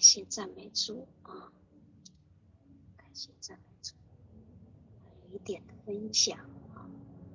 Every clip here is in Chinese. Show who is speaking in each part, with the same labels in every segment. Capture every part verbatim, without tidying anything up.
Speaker 1: 谢赞美主啊，感谢赞美主。有一点的分享啊，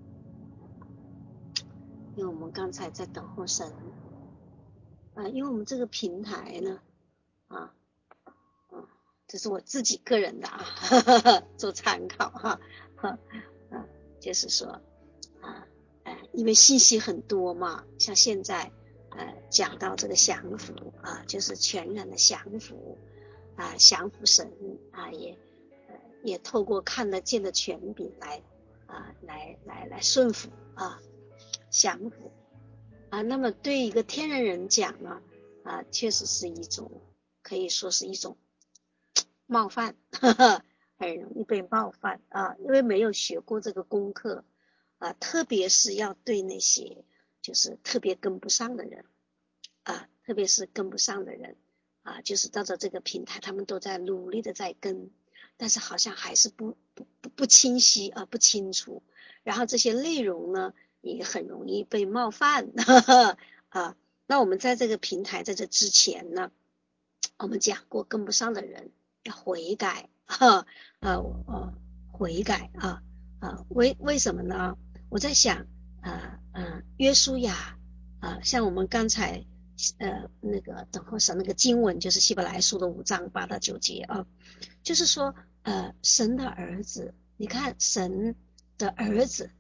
Speaker 1: 因为我们刚才在等候神啊，因为我们这个平台呢啊，嗯，这是我自己个人的啊，呵呵呵做参考哈，哈，啊，就是说啊，呃，因为信息很多嘛，像现在呃讲到这个降服啊，就是全然的降服啊，降服神啊，也呃也透过看得见的权柄来啊来来来顺服啊，降服啊。那么对一个天然人讲呢啊，确实是一种可以说是一种冒犯，呵呵，很容易被冒犯啊，因为没有学过这个功课啊，特别是要对那些就是特别跟不上的人啊，特别是跟不上的人啊，就是到了这个平台，他们都在努力的在跟，但是好像还是不不不不清晰啊，不清楚，然后这些内容呢也很容易被冒犯，呵呵啊。那我们在这个平台在这之前呢，我们讲过跟不上的人要悔改啊，呃呃悔改啊啊，为为什么呢？我在想啊呃约书亚啊，像我们刚才呃那个等会神那个经文就是希伯来书的五章八到九节啊，就是说呃神的儿子，你看神的儿子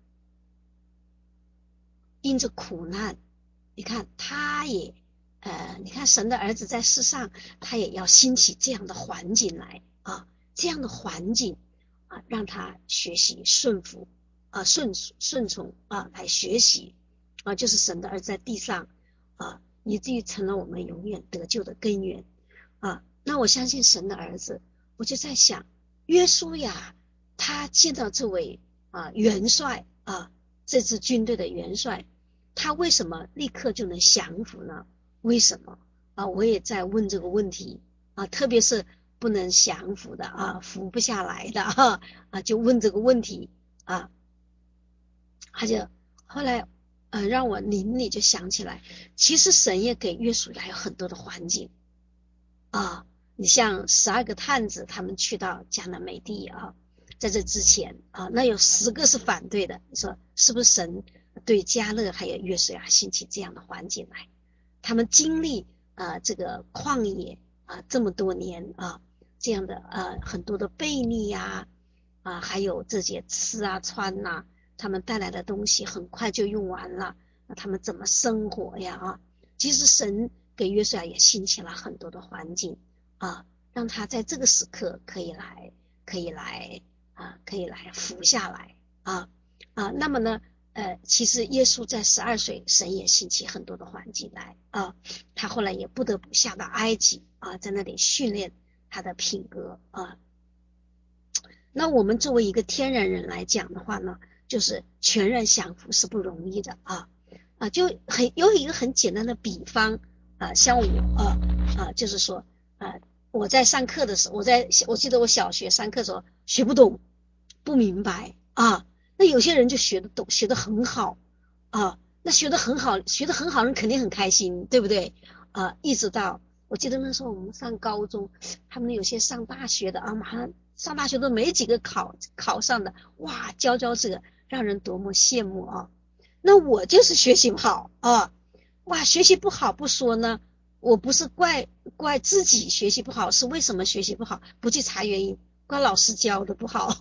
Speaker 1: 因着苦难，你看他也呃，你看神的儿子在世上，他也要兴起这样的环境来啊，这样的环境啊，让他学习顺服啊，顺顺从啊，来学习啊，就是神的儿子在地上啊，以至于成了我们永远得救的根源啊。那我相信神的儿子，我就在想，约书亚他见到这位啊元帅啊，这支军队的元帅，他为什么立刻就能降服呢？为什么啊？我也在问这个问题啊，特别是不能降服的啊，服不下来的啊，啊就问这个问题啊，他就后来呃让我灵里就想起来，其实神也给约书亚有很多的环境啊，你像十二个探子他们去到迦南美地啊，在这之前啊，那有十个是反对的，你说是不是神对迦勒还有约书亚兴起这样的环境来？他们经历呃这个旷野啊这么多年啊，这样的呃很多的悖逆呀 啊, 啊，还有这些吃啊穿呐、啊，他们带来的东西很快就用完了，那他们怎么生活呀啊？其实神给约书亚也兴起了很多的环境啊，让他在这个时刻可以来可以来啊可以来服下来啊啊，那么呢？呃，其实耶稣在十二岁，神也兴起很多的环境来啊，他后来也不得不下到埃及啊，在那里训练他的品格啊。那我们作为一个天然人来讲的话呢，就是全然降服是不容易的啊啊，就很有一个很简单的比方啊，像我啊啊，就是说啊，我在上课的时候，我在我记得我小学上课的时候学不懂不明白啊。那有些人就学得懂，学得很好啊，那学得很好，学得很好人肯定很开心，对不对啊？一直到我记得那时候我们上高中，他们有些上大学的啊，马上上大学都没几个考考上的，哇，佼佼者，让人多么羡慕啊！那我就是学习不好啊，哇，学习不好不说呢，我不是怪怪自己学习不好，是为什么学习不好？不去查原因，怪老师教的不好。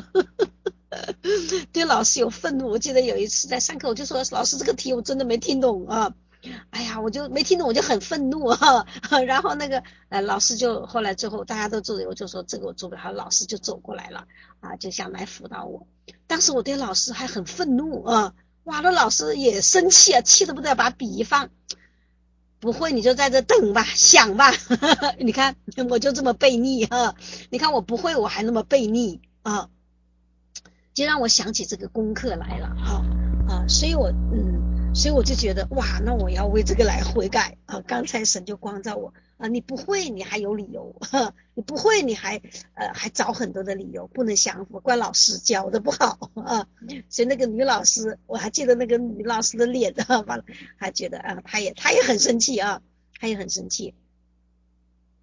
Speaker 1: 对老师有愤怒。我记得有一次在上课，我就说老师这个题我真的没听懂啊，哎呀，我就没听懂，我就很愤怒啊。然后那个呃老师就后来最后大家都做，我就说这个我做不了，老师就走过来了啊，就想来辅导我。当时我对老师还很愤怒啊，哇，那老师也生气啊，气得不得了，把笔一放。不会你就在这等吧，想吧。你看我就这么悖逆啊，你看我不会我还那么悖逆啊，就让我想起这个功课来了啊啊，所以我嗯，所以我就觉得哇，那我要为这个来悔改啊。刚才神就光照我啊，你不会你还有理由，呵，你不会你还呃还找很多的理由不能降服，怪老师教的不好啊。所以那个女老师，我还记得那个女老师的脸啊，完了还觉得啊，她也她也很生气啊，她也很生气。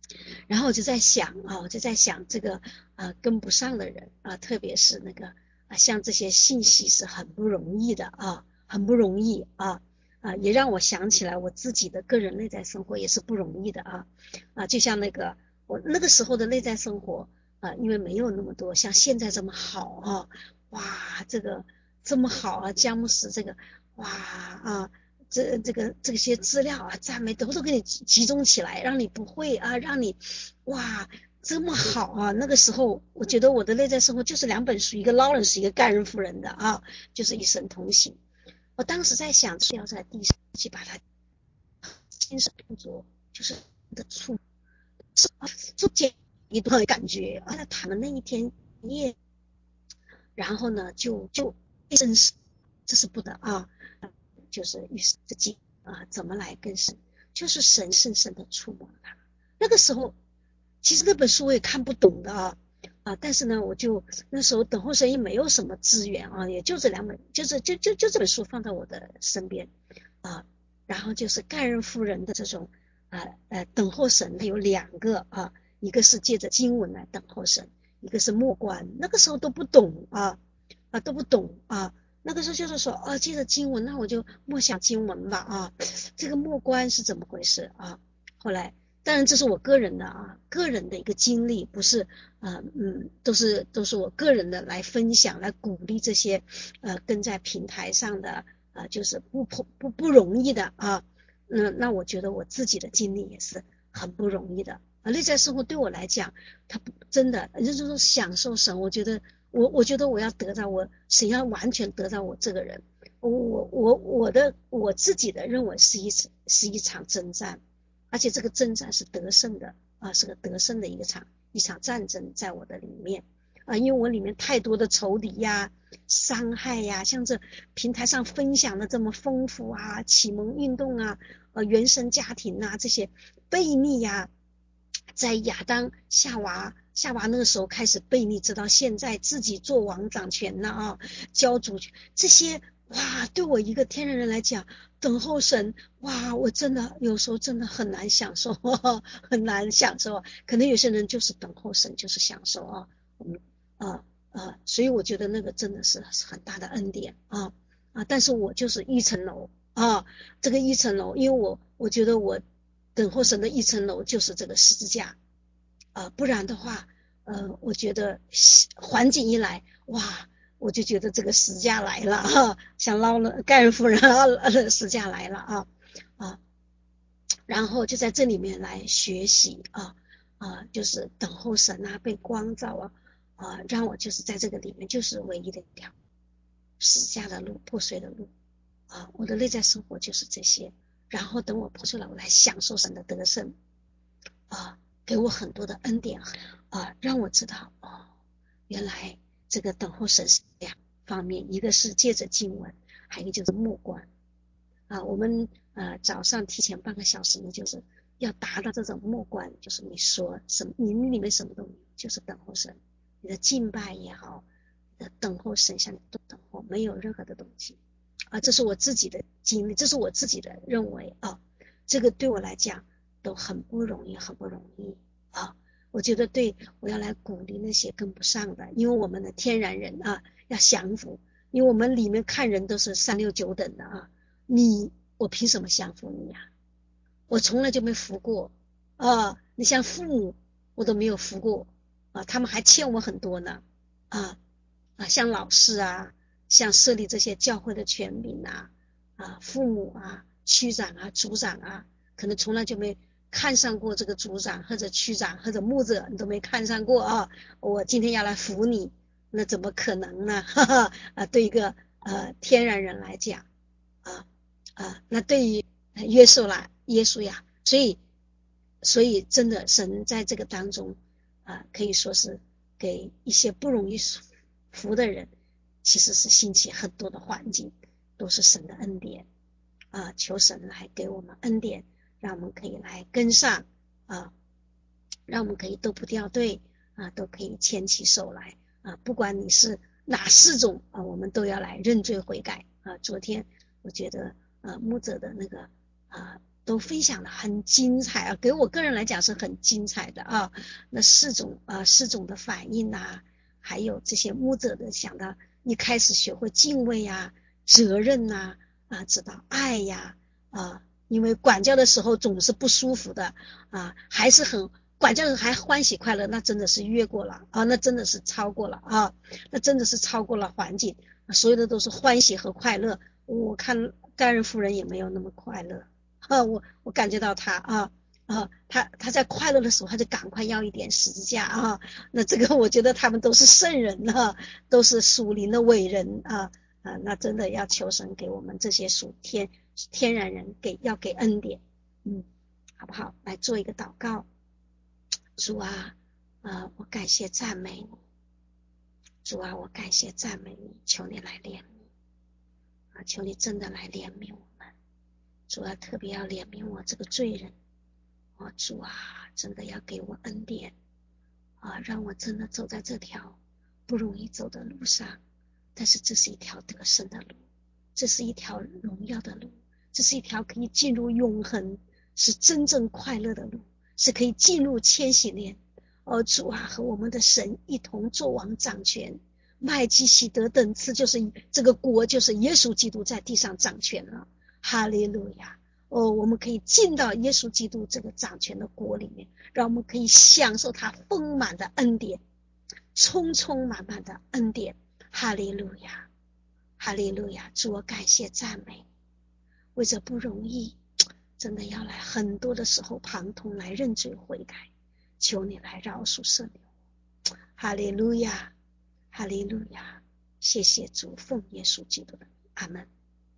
Speaker 1: 然后我就在想啊，我就在想这个呃跟不上的人啊，特别是那个啊，像这些信息是很不容易的啊，很不容易啊啊，也让我想起来我自己的个人内在生活也是不容易的啊啊，就像那个我那个时候的内在生活啊，因为没有那么多像现在这么好啊，哇，这个这么好啊，佳木斯这个哇啊。这这个这些资料啊，赞美都都给你集中起来，让你不会啊，让你哇这么好啊！那个时候，我觉得我的内在生活就是两本书，一个劳伦斯，一个盖恩夫人的啊，就是一生同行。我当时在想，是要在地上去把它亲手做作，就是的触触见一段感觉啊。他谈的那一天夜，然后呢，就就真实，这是不得啊。就是与神之间啊，怎么来跟神，就是神深深的触摸他。那个时候，其实那本书我也看不懂的啊啊，但是呢，我就那时候等候神也没有什么资源啊，也就这两本，就是就就就这本书放在我的身边啊，然后就是盖恩夫人的这种啊呃等候神，它有两个啊，一个是借着经文来等候神，一个是默观，那个时候都不懂啊啊都不懂啊。那个时候就是说，哦，借着经文，那我就默想经文吧啊，这个默观是怎么回事啊？后来，当然这是我个人的啊，个人的一个经历，不是呃嗯，都是都是我个人的来分享，来鼓励这些呃跟在平台上的呃就是不不不不容易的啊，那那我觉得我自己的经历也是很不容易的啊，内在生活对我来讲，它不真的就是说享受神，我觉得。我我觉得我要得到我谁要完全得到我这个人，我我我的我自己的认为是一是一场征战，而且这个征战是得胜的啊，是个得胜的一个场一场战争在我的里面啊，因为我里面太多的仇敌呀、伤害呀，像这平台上分享的这么丰富啊，启蒙运动啊，呃，原生家庭啊这些悖逆呀。在亚当夏娃夏娃那个时候开始悖逆，直到现在自己做王掌权了啊，教主权这些哇，对我一个天然人来讲，等候神哇，我真的有时候真的很难享受，呵呵很难享受。可能有些人就是等候神就是享受啊，嗯啊啊，所以我觉得那个真的是很大的恩典啊啊，但是我就是一层楼啊，这个一层楼，因为我我觉得我。等候神的一层楼就是这个十字架啊、呃，不然的话，呃，我觉得环境一来，哇，我就觉得这个十字架来了啊，像捞了盖尔夫人啊，十字架来了啊啊，然后就在这里面来学习啊啊，就是等候神啊，被光照啊啊，让我就是在这个里面就是唯一的一条十字架的路，破碎的路。啊，我的内在生活就是这些，然后等我破出来，我来享受神的得胜啊，给我很多的恩典啊，让我知道哦，原来这个等候神是两方面，一个是借着经文，还有一个就是默观啊。我们呃早上提前半个小时呢，就是要达到这种默观，就是你说什么，你里面什么都没有，就是等候神，你的敬拜也好，你的等候神像你都等候，没有任何的东西。啊，这是我自己的经历，这是我自己的认为啊，这个对我来讲都很不容易，很不容易啊。我觉得对我要来鼓励那些跟不上的，因为我们的天然人啊要降服，因为我们里面看人都是三六九等的啊，你我凭什么降服你呀、啊？我从来就没服过啊，你像父母我都没有服过啊，他们还欠我很多呢啊啊，像老师啊。像设立这些教会的权柄啊啊父母啊区长啊组长啊，可能从来就没看上过这个组长或者区长或者牧者，你都没看上过啊，我今天要来服你，那怎么可能呢？哈哈啊，对一个呃天然人来讲啊啊，那对于约束啦耶稣呀，所以所以真的神在这个当中啊，可以说是给一些不容易服的人。其实是兴起很多的环境，都是神的恩典啊！求神来给我们恩典，让我们可以来跟上啊，让我们可以都不掉队啊，都可以牵起手来啊！不管你是哪四种啊，我们都要来认罪悔改啊！昨天我觉得啊，牧者的那个啊都分享的很精彩啊，给我个人来讲是很精彩的啊。那四种呃四种的反应啊，还有这些牧者的想到一开始学会敬畏啊、责任啊啊，知道爱呀啊，因为管教的时候总是不舒服的啊，还是很管教人还欢喜快乐，那真的是越过了啊，那真的是超过了啊，那真的是超过了环境，所有的都是欢喜和快乐。我看盖瑞夫人也没有那么快乐啊，我我感觉到他啊啊，他他在快乐的时候，他就赶快要一点十字架啊。那这个我觉得他们都是圣人啊，都是属灵的伟人啊啊，那真的要求神给我们这些属天天然人给要给恩典，嗯，好不好？来做一个祷告。主啊，呃，我感谢赞美你。主啊，我感谢赞美你，求你来怜悯啊，求你真的来怜悯我们。主啊，特别要怜悯我这个罪人。哦，主啊，真的要给我恩典啊，让我真的走在这条不容易走的路上。但是这是一条得胜的路，这是一条荣耀的路，这是一条可以进入永恒，是真正快乐的路，是可以进入千禧年。哦，主啊，和我们的神一同作王掌权，麦基洗德等次，就是这个国，就是耶稣基督在地上掌权了。哈利路亚！哦，我们可以进到耶稣基督这个掌权的国里面，让我们可以享受他丰满的恩典，充充满满的恩典。哈利路亚，哈利路亚！主，我感谢赞美，为这不容易，真的要来很多的时候旁通来认罪悔改，求你来饶恕赦免我。哈利路亚，哈利路亚！谢谢主，奉耶稣基督的名，阿们。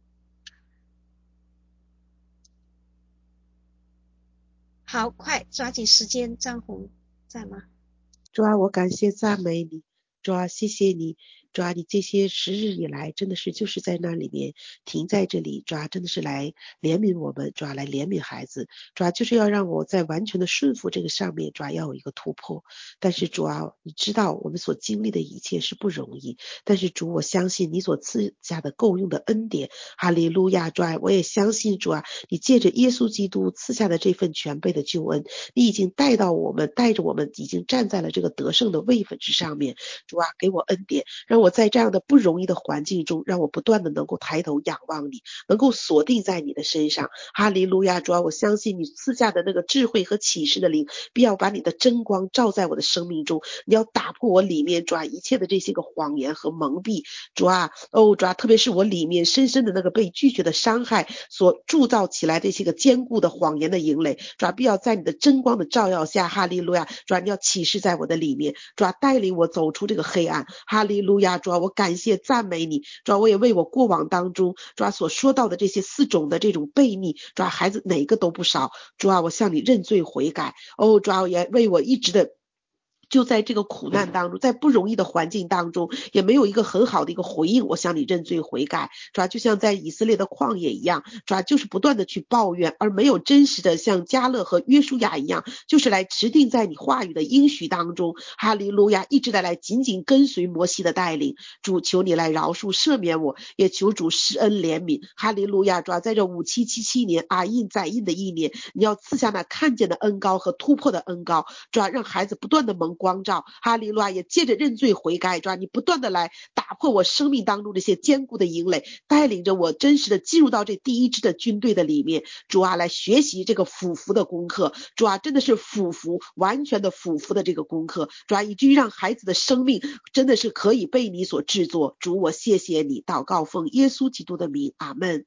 Speaker 1: 好，快抓紧时间，张红在吗？
Speaker 2: 主啊，我感谢赞美你，主啊，谢谢你，主啊，你这些时日以来，真的是就是在那里面停在这里，主啊，真的是来怜悯我们，主啊，来怜悯孩子，主啊，就是要让我在完全的顺服这个上面，主啊，要有一个突破。但是主啊，你知道我们所经历的一切是不容易，但是主，我相信你所赐下的够用的恩典，哈利路亚，主啊，我也相信主啊，你借着耶稣基督赐下的这份全备的救恩，你已经带到我们，带着我们已经站在了这个得胜的位分之上面。主啊，给我恩典，让我在这样的不容易的环境中，让我不断的能够抬头仰望你，能够锁定在你的身上。哈利路亚！主啊，我相信你赐下的那个智慧和启示的灵，必要把你的真光照在我的生命中，你要打破我里面主啊一切的这些个谎言和蒙蔽。主啊，哦主啊，特别是我里面深深的那个被拒绝的伤害所铸造起来这些个坚固的谎言的营垒，主啊，必要在你的真光的照耀下，哈利路亚！主啊，你要启示在我的里面，主啊，带领我走出这个黑暗，哈利路亚！主啊，我感谢赞美你，主啊，我也为我过往当中主啊所说到的这些四种的这种悖逆，主啊，孩子哪个都不少，主啊，我向你认罪悔改，哦，主啊，也为我一直的就在这个苦难当中，在不容易的环境当中，也没有一个很好的一个回应，我向你认罪悔改，主要就像在以色列的旷野一样，主要就是不断的去抱怨，而没有真实的像迦勒和约书亚一样，就是来持定在你话语的应许当中，哈利路亚，一直的来紧紧跟随摩西的带领。主，求你来饶恕赦免我，也求主施恩怜悯，哈利路亚。主要在这五七七七年啊印载印的一年，你要赐下那看见的恩膏和突破的恩膏，主要让孩子不断的蒙光照，哈利路亚，也借着认罪悔改，主要你不断的来打破我生命当中这些坚固的营垒，带领着我真实的进入到这第一支的军队的里面，主啊，来学习这个俯伏的功课，主啊，真的是俯伏，完全的俯伏的这个功课，主啊，以至于让孩子的生命真的是可以被你所制作。主，我谢谢你，祷告奉耶稣基督的名，阿们。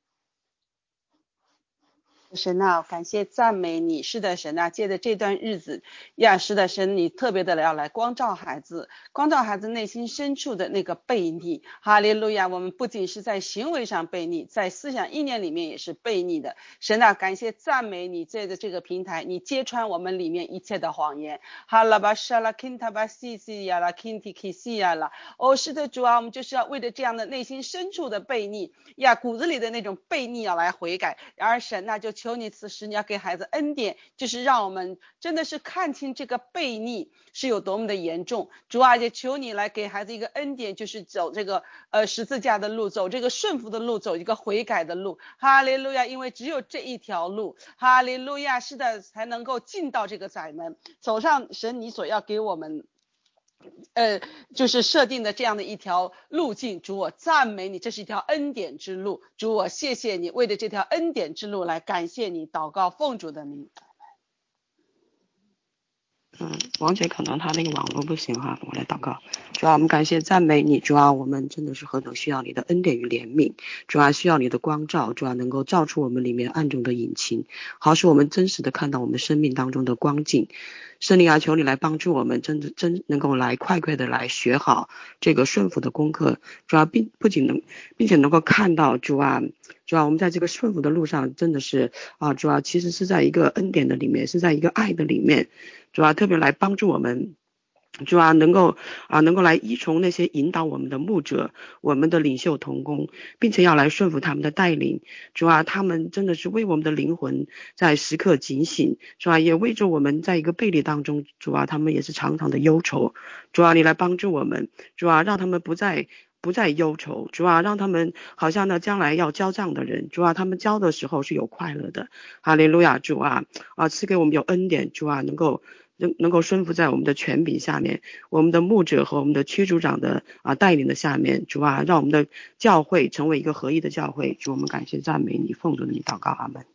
Speaker 3: 神啊，感谢赞美你。是的，神啊，借着这段日子呀，是的，神，你特别的要来光照孩子，光照孩子内心深处的那个悖逆。哈利路亚！我们不仅是在行为上悖逆，在思想意念里面也是悖逆的。神啊，感谢赞美你，借着这个平台，你揭穿我们里面一切的谎言。哈拉巴沙拉kinta巴西西呀拉 kinti kisi 呀拉。哦，是的，主啊，我们就是要为着这样的内心深处的悖逆呀，骨子里的那种悖逆要来悔改。然而神啊，就求你此时你要给孩子恩典，就是让我们真的是看清这个悖逆是有多么的严重。主啊，也求你来给孩子一个恩典，就是走这个呃十字架的路，走这个顺服的路，走一个悔改的路。哈利路亚，因为只有这一条路，哈利路亚，是的，才能够进到这个窄门，走上神你所要给我们呃，就是设定的这样的一条路径。主，我赞美你，这是一条恩典之路。主，我谢谢你，为了这条恩典之路来感谢你，祷告奉主的名。
Speaker 4: 嗯，王姐可能她那个网络不行哈，我来祷告。主啊，我们感谢赞美你，主啊，我们真的是何等需要你的恩典与怜悯，主啊，需要你的光照，主啊，能够照出我们里面暗中的隐情，好使我们真实的看到我们生命当中的光景。圣灵啊，求你来帮助我们，真的真能够来快快的来学好这个顺服的功课，主啊，并不仅能，并且能够看到主啊，主啊，我们在这个顺服的路上真的是啊，主啊，其实是在一个恩典的里面，是在一个爱的里面，主啊，特别来帮助我们。主啊，能够啊，能够来依从那些引导我们的牧者，我们的领袖同工，并且要来顺服他们的带领。主啊，他们真的是为我们的灵魂在时刻警醒。主啊，也为着我们在一个背离当中，主啊，他们也是常常的忧愁。主啊，你来帮助我们。主啊，让他们不再不再忧愁。主啊，让他们好像呢将来要交账的人。主啊，他们交的时候是有快乐的。哈利路亚。主啊，啊，赐给我们有恩典。主啊，能够。能能够顺服在我们的权柄下面，我们的牧者和我们的区组长的啊带领的下面。主啊，让我们的教会成为一个合一的教会。主，我们感谢赞美你，奉主的名祷告，阿门。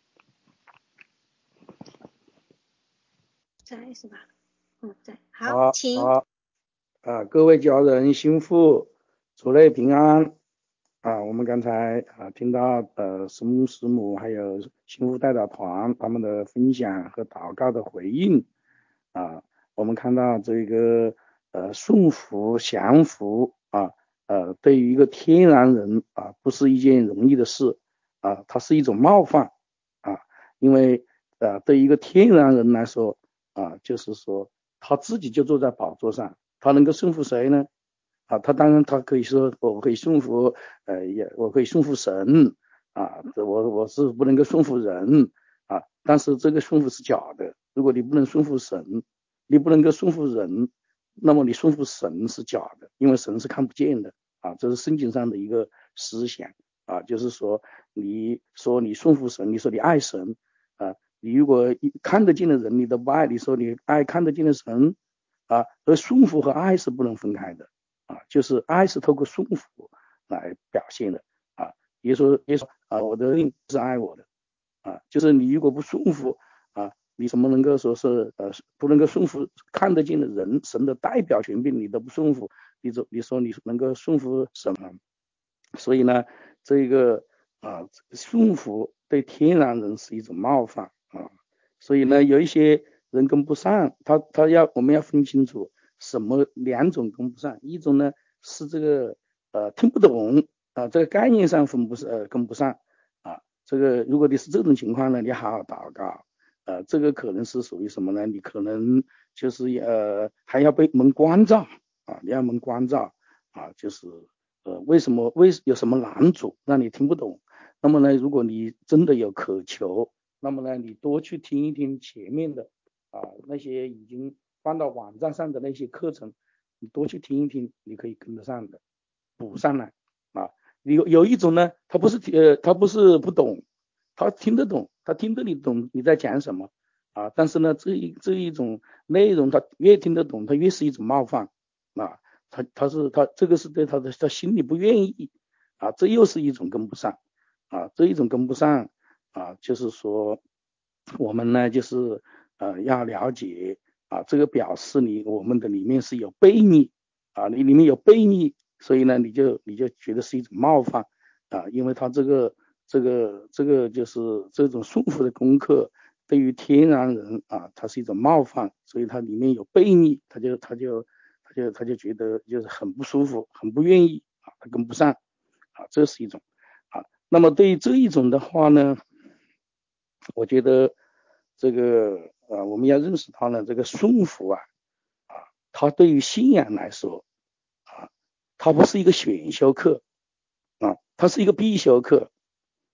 Speaker 1: 在是吧？嗯，在。好，
Speaker 5: 好，
Speaker 1: 请。
Speaker 5: 好啊，各位家人幸福，主内平安啊！我们刚才啊听到呃师母师母还有幸福代表团他们的分享和祷告的回应啊，我们看到这个呃顺服降服啊呃对于一个天然人啊不是一件容易的事啊，它是一种冒犯啊，因为呃对于一个天然人来说啊，就是说他自己就坐在宝座上，他能够顺服谁呢？啊，他当然他可以说我可以顺服呃也我可以顺服神啊，我我是不能够顺服人啊，但是这个顺服是假的。如果你不能顺服神，你不能够顺服人，那么你顺服神是假的，因为神是看不见的啊，这是圣经上的一个思想啊，就是说你说你顺服神，你说你爱神啊，你如果看得见的人你都不爱，你说你爱看得见的神啊，而顺服和爱是不能分开的啊，就是爱是透过顺服来表现的啊，也说也说啊，我的灵是爱我的啊，就是你如果不顺服啊，你怎么能够说是呃不能够顺服看得见的人，神的代表权柄你都不顺服，你说你说你能够顺服什么？所以呢，这个啊顺服对天然人是一种冒犯啊，所以呢有一些人跟不上，他他要我们要分清楚什么两种跟不上，一种呢是这个呃听不懂啊，这个概念上分不是呃跟不上啊，这个如果你是这种情况呢，你好好祷告，呃这个可能是属于什么呢？你可能就是呃还要被门关照啊，你要门关照啊，就是呃为什么为有什么难阻让你听不懂？那么呢，如果你真的有渴求，那么呢，你多去听一听前面的啊那些已经放到网站上的那些课程，你多去听一听，你可以跟得上的，补上来啊。有有一种呢，他不是呃他不是不懂，他听得懂，他听得你懂你在讲什么啊，但是呢这一这一种内容他越听得懂，他越是一种冒犯啊，他他是他这个是对他的他心里不愿意啊，这又是一种跟不上啊，这一种跟不上啊，就是说我们呢就是呃要了解啊，这个表示你我们的里面是有悖逆啊，你里面有悖逆，所以呢你就你就觉得是一种冒犯啊，因为他这个这个这个就是这种顺服的功课对于天然人啊，它是一种冒犯，所以它里面有悖逆，他就他就他就他就觉得就是很不舒服，很不愿意啊，他跟不上啊，这是一种啊。那么对于这一种的话呢，我觉得这个啊，我们要认识到呢，这个顺服啊啊，它对于信仰来说啊，它不是一个选修课啊，它是一个必修课啊，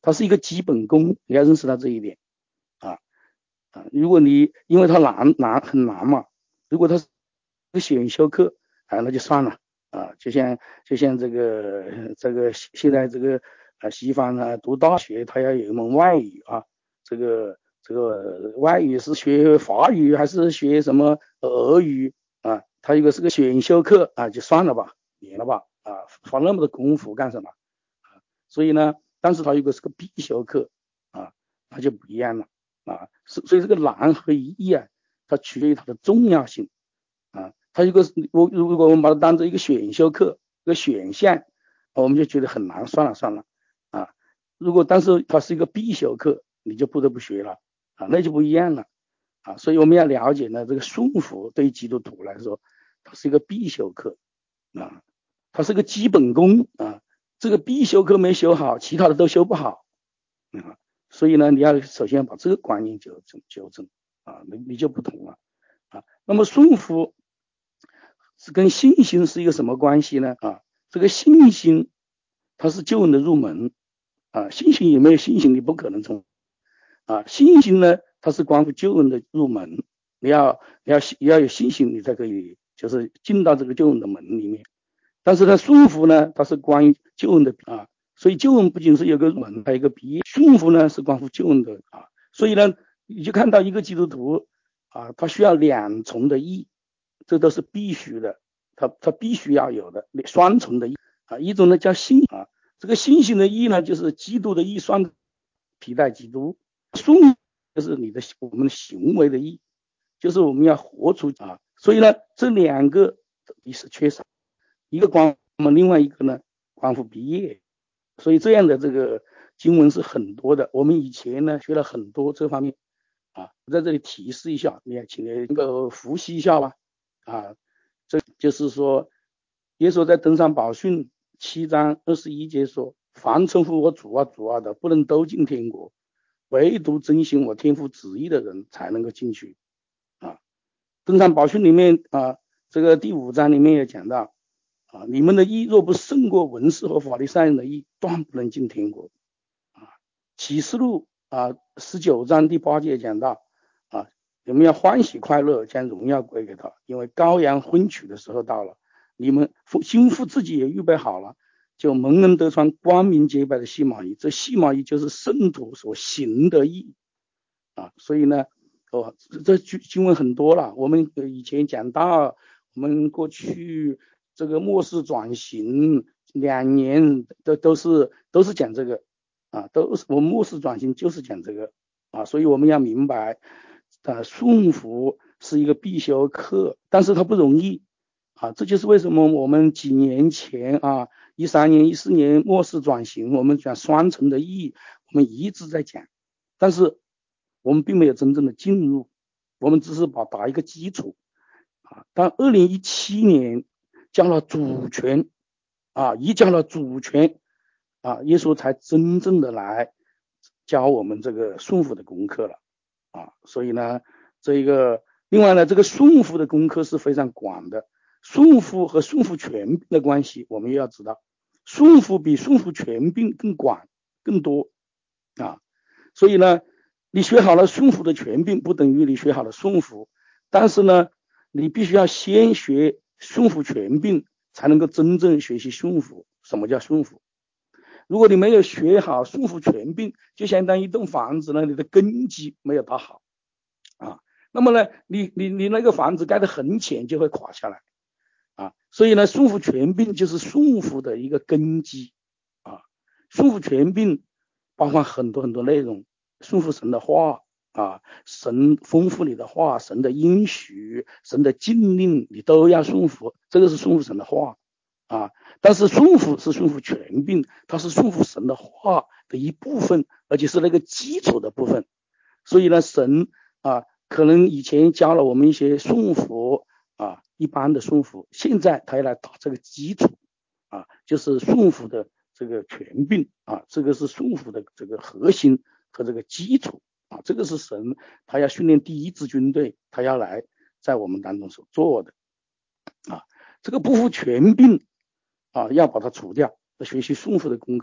Speaker 5: 它是一个基本功，你要认识到这一点啊啊！如果你因为它难难很难嘛，如果它是个选修课啊，那就算了啊。就像就像这个这个现在这个啊西方呢读大学，他要有一门外语啊，这个这个外语是学法语还是学什么俄语啊？他如果是个选修课啊，就算了吧，免了吧啊，花那么多功夫干什么啊？所以呢。但是它如果是个必修课啊，它就不一样了啊。所以这个难和易啊，它取决于它的重要性啊。它如果是我如果我们把它当做一个选修课，一个选项，我们就觉得很难，算了算了啊。如果但是它是一个必修课，你就不得不学了啊，那就不一样了啊。所以我们要了解呢，这个顺服对于基督徒来说，它是一个必修课啊，它是个基本功啊。这个必修课没修好，其他的都修不好啊。所以呢，你要首先把这个观念纠正纠正啊，你你就不同了啊。那么顺服是跟信心是一个什么关系呢？啊，这个信心它是救恩的入门啊，信心有没有信心你不可能从啊，信心呢它是关乎救恩的入门，你要你要你要有信心，你才可以就是进到这个救恩的门里面。但是呢，顺服呢，它是关于救恩的啊，所以救恩不仅是有个门，还有一个毕业。顺服呢是关乎救恩的啊，所以呢，你就看到一个基督徒啊，他需要两重的义，这都是必须的，他他必须要有的双重的义啊。一种呢叫信啊，这个信心的义呢，就是基督的义双替代基督，顺就是你的我们的行为的义，就是我们要活出啊。所以呢，这两个你是缺少。一个关乎另外一个呢关乎毕业，所以这样的这个经文是很多的。我们以前呢学了很多这方面啊，在这里提示一下，你请你能够复习一下吧啊。这就是说，耶稣在登山宝训七章二十一节说：“凡称呼我主啊主啊的，不能都进天国，唯独遵行我天父旨意的人才能够进去。”啊，登山宝训里面啊，这个第五章里面也讲到。啊，你们的义若不胜过文士和法利赛人的义，断不能进天国。啊，启示录啊十九章第八节讲到啊，你们要欢喜快乐，将荣耀归给他，因为羔羊婚娶的时候到了，你们心腹自己也预备好了，就蒙恩得穿光明洁白的细麻衣，这细麻衣就是圣徒所行的义啊。所以呢，哦，这经文很多了，我们以前讲到，我们过去。这个末世转型两年都都是都是讲这个啊，都是我们末世转型就是讲这个啊，所以我们要明白，呃，顺服是一个必修课，但是它不容易啊，这就是为什么我们几年前啊，一三年、一四年末世转型，我们讲双重的义，我们一直在讲，但是我们并没有真正的进入，我们只是把打一个基础啊，但二零一七年。讲了主权啊，一讲了主权啊，耶稣才真正的来教我们这个顺服的功课了啊。所以呢，这一个另外呢，这个顺服的功课是非常广的，顺服和顺服权柄的关系，我们也要知道，顺服比顺服权柄更广更多啊。所以呢，你学好了顺服的权柄，不等于你学好了顺服，但是呢，你必须要先学。顺服权柄才能够真正学习顺服。什么叫顺服？如果你没有学好顺服权柄，就相当于一栋房子呢，你的根基没有打好啊。那么呢，你你你那个房子盖得很浅，就会垮下来啊。所以呢，顺服权柄就是顺服的一个根基啊。顺服权柄包括很多很多内容，顺服神的话。啊，神丰富你的话，神的应许，神的禁令，你都要顺服，这个是顺服神的话啊。但是顺服是顺服权柄，它是顺服神的话的一部分，而且是那个基础的部分。所以呢，神啊，可能以前教了我们一些顺服啊，一般的顺服，现在他要来打这个基础啊，就是顺服的这个权柄啊，这个是顺服的这个核心和这个基础。啊，这个是神他要训练第一支军队，他要来在我们当中所做的啊。这个不服权柄啊，要把它除掉。学习顺服的功课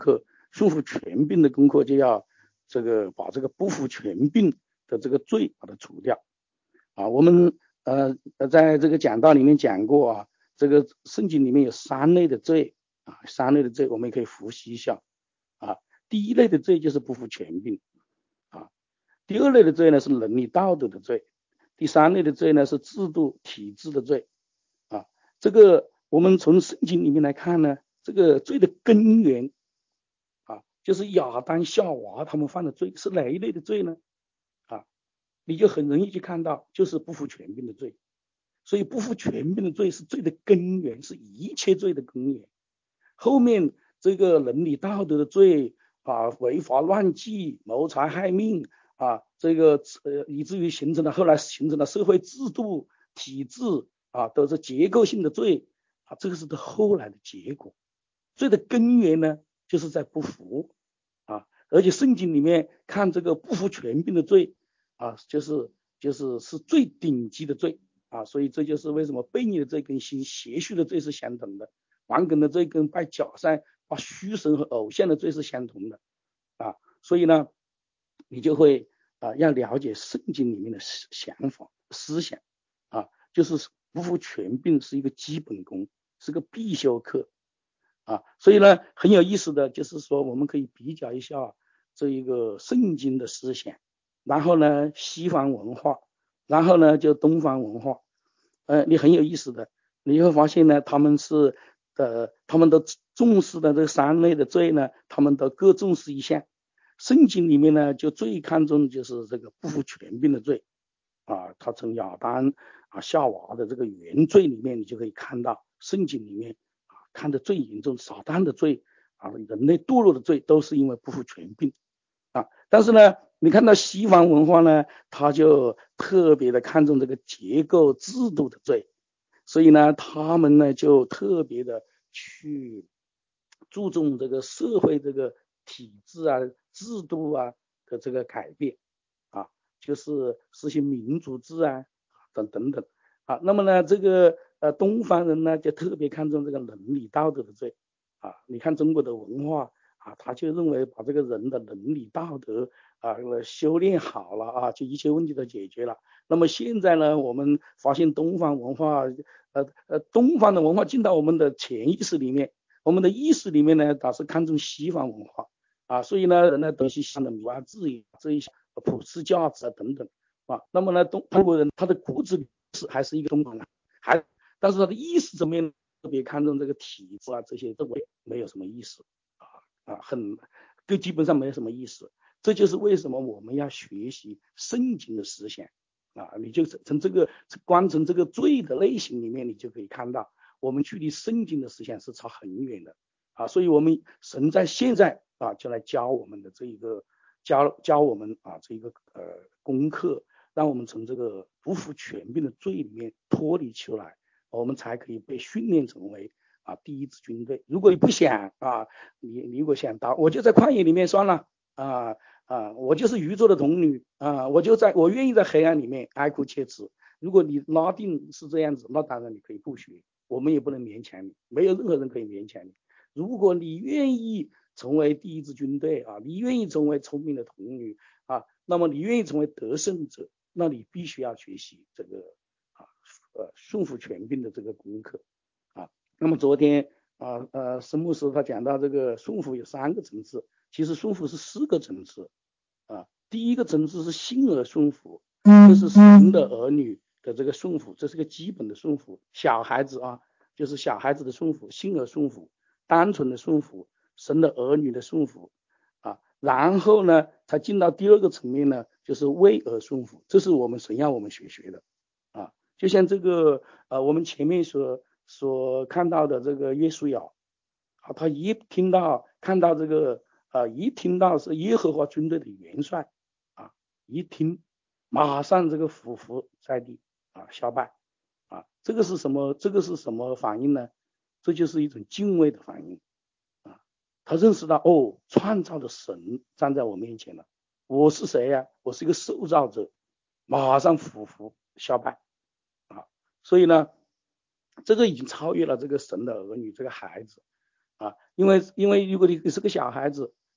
Speaker 5: 顺服权柄的功课，就要这个把这个不服权柄的这个罪把它除掉啊。我们呃在这个讲道里面讲过啊，这个圣经里面有三类的罪啊，三类的罪我们也可以复习一下啊。第一类的罪就是不服权柄啊，第二类的罪呢是伦理道德的罪，第三类的罪呢是制度体制的罪啊。这个我们从圣经里面来看呢，这个罪的根源啊，就是亚当夏娃他们犯的罪是哪一类的罪呢？啊，你就很容易去看到，就是不服权柄的罪。所以不服权柄的罪是罪的根源，是一切罪的根源。后面这个伦理道德的罪啊，违法乱纪、谋财害命啊，这个呃以至于形成了后来形成了社会制度体制啊，都是结构性的罪啊，这个是后来的结果。罪的根源呢，就是在不服啊，而且圣经里面看这个不服权柄的罪啊，就是就是是最顶级的罪啊，所以这就是为什么悖逆的罪跟行邪术的罪是相同的，顽梗的罪跟拜假山、拜虚神和偶像的罪是相同的啊，所以呢，你就会啊要了解圣经里面的想法思想啊，就是不服权柄是一个基本功，是个必修课啊，所以呢很有意思的就是说，我们可以比较一下这一个圣经的思想，然后呢西方文化，然后呢就东方文化，呃，你很有意思的，你会发现呢，他们是呃，他们都重视的这三类的罪呢，他们都各重视一项。圣经里面呢，就最看重就是这个不服权柄的罪啊，他从亚当啊夏娃的这个原罪里面，你就可以看到圣经里面啊看得最严重，撒旦的罪啊，人类堕落的罪都是因为不服权柄啊。但是呢，你看到西方文化呢，他就特别的看重这个结构制度的罪，所以呢，他们呢就特别的去注重这个社会这个体制啊、制度啊的这个改变啊，就是实行民主制啊等等等啊。那么呢，这个呃东方人呢就特别看重这个伦理道德的罪啊。你看中国的文化啊，他就认为把这个人的伦理道德啊修炼好了啊，就一切问题都解决了。那么现在呢，我们发现东方文化，呃呃，东方的文化进到我们的潜意识里面，我们的意识里面呢，倒是看重西方文化啊，所以呢，人呢都是想的弥安自由这一些普世价值啊等等啊。那么呢，东中国人他的骨子里是还是一个东方人，还但是他的意识层面特别看重这个体制啊这些，这我也没有什么意思啊啊，很就基本上没有什么意思。这就是为什么我们要学习圣经的思想。啊，你就从这个光从这个罪的类型里面，你就可以看到，我们距离圣经的思想是差很远的啊。所以，我们神在现在啊，就来教我们的这一个教教我们啊这一个呃功课，让我们从这个不服权柄的罪里面脱离出来，我们才可以被训练成为啊第一支军队。如果你不想啊，你你如果想打，我就在旷野里面算了啊。啊，我就是宇宙的童女啊，我就在我愿意在黑暗里面哀哭切齿。如果你拉定是这样子，那当然你可以不学，我们也不能勉强你，没有任何人可以勉强你。如果你愿意成为第一支军队啊，你愿意成为聪明的童女啊，那么你愿意成为得胜者，那你必须要学习这个啊呃顺服权柄的这个功课啊。那么昨天啊呃申牧师他讲到这个顺服有三个层次，其实顺服是四个层次。啊，第一个层次是信而顺服，这是神的儿女的这个顺服，这是个基本的顺服。小孩子啊，就是小孩子的顺服，信而顺服，单纯的顺服，神的儿女的顺服啊。然后呢，才进到第二个层面呢，就是为而顺服，这是我们神要我们学学的啊。就像这个呃，我们前面所所看到的这个约书亚啊，他一听到看到这个。啊，一听到是耶和华军队的元帅啊，一听马上这个俯伏在地啊，下拜啊，这个是什么？这个是什么反应呢？这就是一种敬畏的反应啊。他认识到哦，创造的神站在我面前了，我是谁呀？我是一个受造者，马上俯伏下拜啊。所以呢，这个已经超越了这个神的儿女这个孩子啊，因为因为如果你是个小孩子。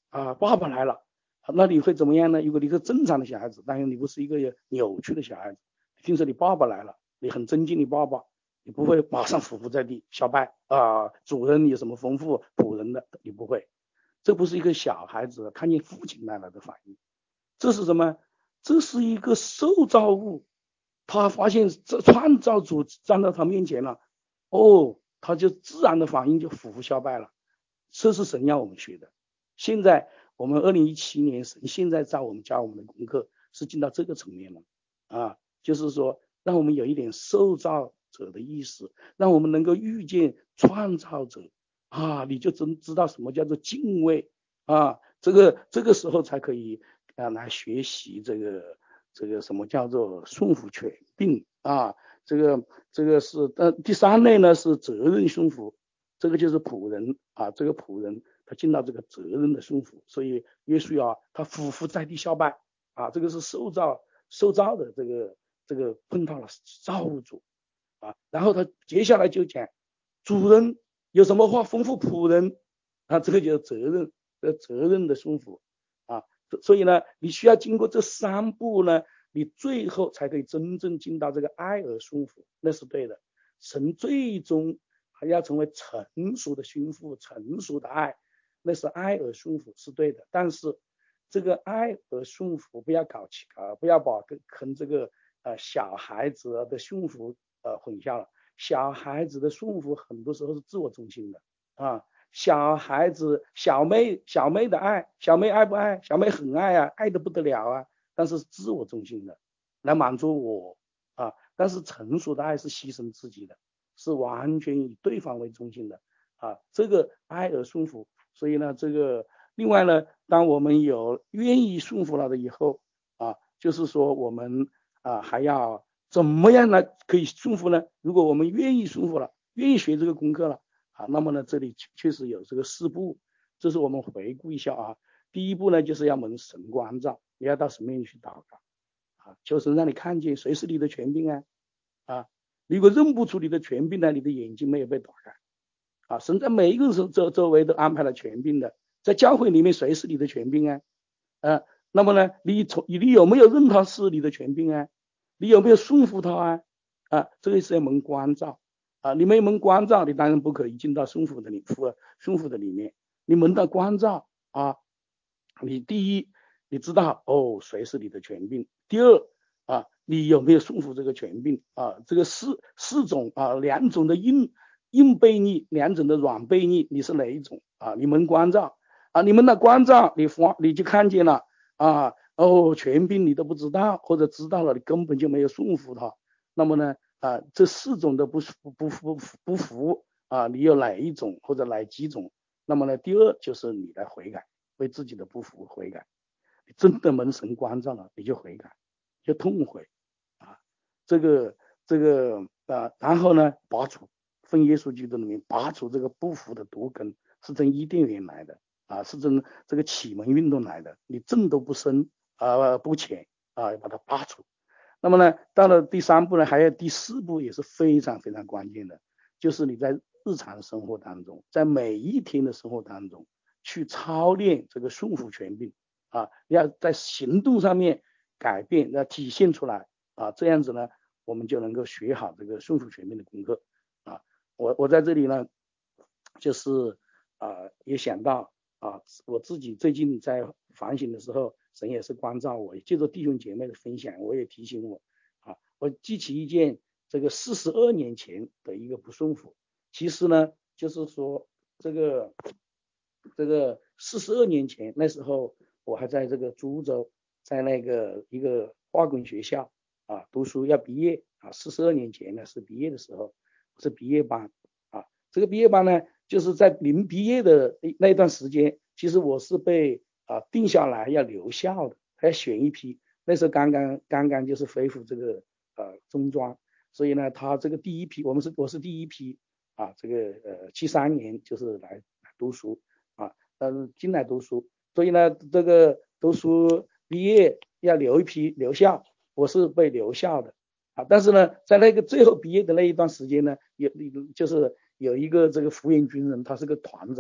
Speaker 5: 啊，爸爸来了，那你会怎么样呢？如果你是正常的小孩子，但是你不是一个扭曲的小孩子，听说你爸爸来了，你很尊敬你爸爸，你不会马上匍匐在地小拜啊，主人有什么吩咐仆人的，你不会。这不是一个小孩子看见父亲来了的反应，这是什么？这是一个受造物，他发现这创造主站到他面前了，哦，他就自然的反应就匍匐下拜了。这是神要我们学的。现在我们二零一七年神现在在我们教我们的功课是进到这个层面了啊，就是说让我们有一点受造者的意识，让我们能够遇见创造者啊，你就真知道什么叫做敬畏啊，这个这个时候才可以啊来学习这个这个什么叫做顺服权柄啊，这个这个是呃第三类呢是责任顺服，这个就是仆人啊，这个仆人他尽到这个责任的顺服，所以约书亚他匍匐在地下拜啊，这个是受造受造的这个这个碰到了造物主啊，然后他接下来就讲主人有什么话吩咐仆人啊，这个就是责任的责任的顺服啊，所以呢，你需要经过这三步呢，你最后才可以真正进到这个爱而顺服，那是对的。神最终还要成为成熟的驯服，成熟的爱，那是爱而顺服是对的。但是这个爱而顺服不要搞起啊，不要把跟跟这个呃小孩子的驯服呃混淆了。小孩子的顺服很多时候是自我中心的啊。小孩子小妹小妹的爱，小妹爱不爱？小妹很爱啊，爱得不得了啊，但是自我中心的来满足我啊。但是成熟的爱是牺牲自己的，是完全以对方为中心的啊。这个爱而顺服，所以呢，这个另外呢，当我们有愿意顺服了的以后啊，就是说我们啊还要怎么样呢？可以顺服呢？如果我们愿意顺服了，愿意学这个功课了啊，那么呢，这里确实有这个四步，这是我们回顾一下啊。第一步呢，就是要蒙神光照，你要到神面前去祷告啊，求神让你看见谁是你的权柄啊啊！如果认不出你的权柄呢，你的眼睛没有被打开啊。神在每一个人周周围都安排了权柄的，在教会里面谁是你的权柄啊？啊，那么呢，你从你有没有认他是你的权柄啊？你有没有顺服他啊？啊，这个是要蒙光照啊。你没蒙光照，你当然不可以进到顺服的里服顺服的里面。你蒙到光照啊，你第一你知道哦谁是你的权柄，第二啊你有没有顺服这个权柄啊？这个四四种啊两种的硬硬背逆，两种的软背逆，你是哪一种啊？你蒙光照啊，你蒙到光照，你发你就看见了啊哦权柄你都不知道，或者知道了你根本就没有顺服他，那么呢啊这四种的不不不不不服啊，你有哪一种或者哪几种？那么呢第二就是你来悔改，为自己的不服悔改，你真的蒙神光照了，你就悔改，就痛悔啊，这个这个啊，然后呢拔除奉耶稣基督的名拔除这个不服的毒根，是从伊甸园来的啊，是从这个启蒙运动来的，你震都不深啊不浅啊，把它拔除。那么呢，到了第三步呢，还有第四步也是非常非常关键的，就是你在日常生活当中，在每一天的生活当中去操练这个顺服权柄啊，要在行动上面改变，要体现出来啊，这样子呢，我们就能够学好这个顺服权柄的功课啊。我我在这里呢，就是啊也想到啊，我自己最近在反省的时候，神也是光照我，借着弟兄姐妹的分享，我也提醒我啊，我记起一件这个四十二年前的一个不顺服，其实呢，就是说这个这个四十二年前那时候我还在这个株洲，在那个一个化工学校啊读书要毕业啊，四十二年前呢是毕业的时候，是毕业班啊，这个毕业班呢就是在临毕业的那段时间，其实我是被啊定下来要留校的，还要选一批，那时候刚刚刚刚就是恢复这个呃中专，所以呢他这个第一批我们是我是第一批啊，这个呃七三年就是来读书啊，嗯进来读书，所以呢这个读书毕业要留一批留校，我是被留校的啊，但是呢在那个最后毕业的那一段时间呢，有就是有一个这个福员军人，他是个团长，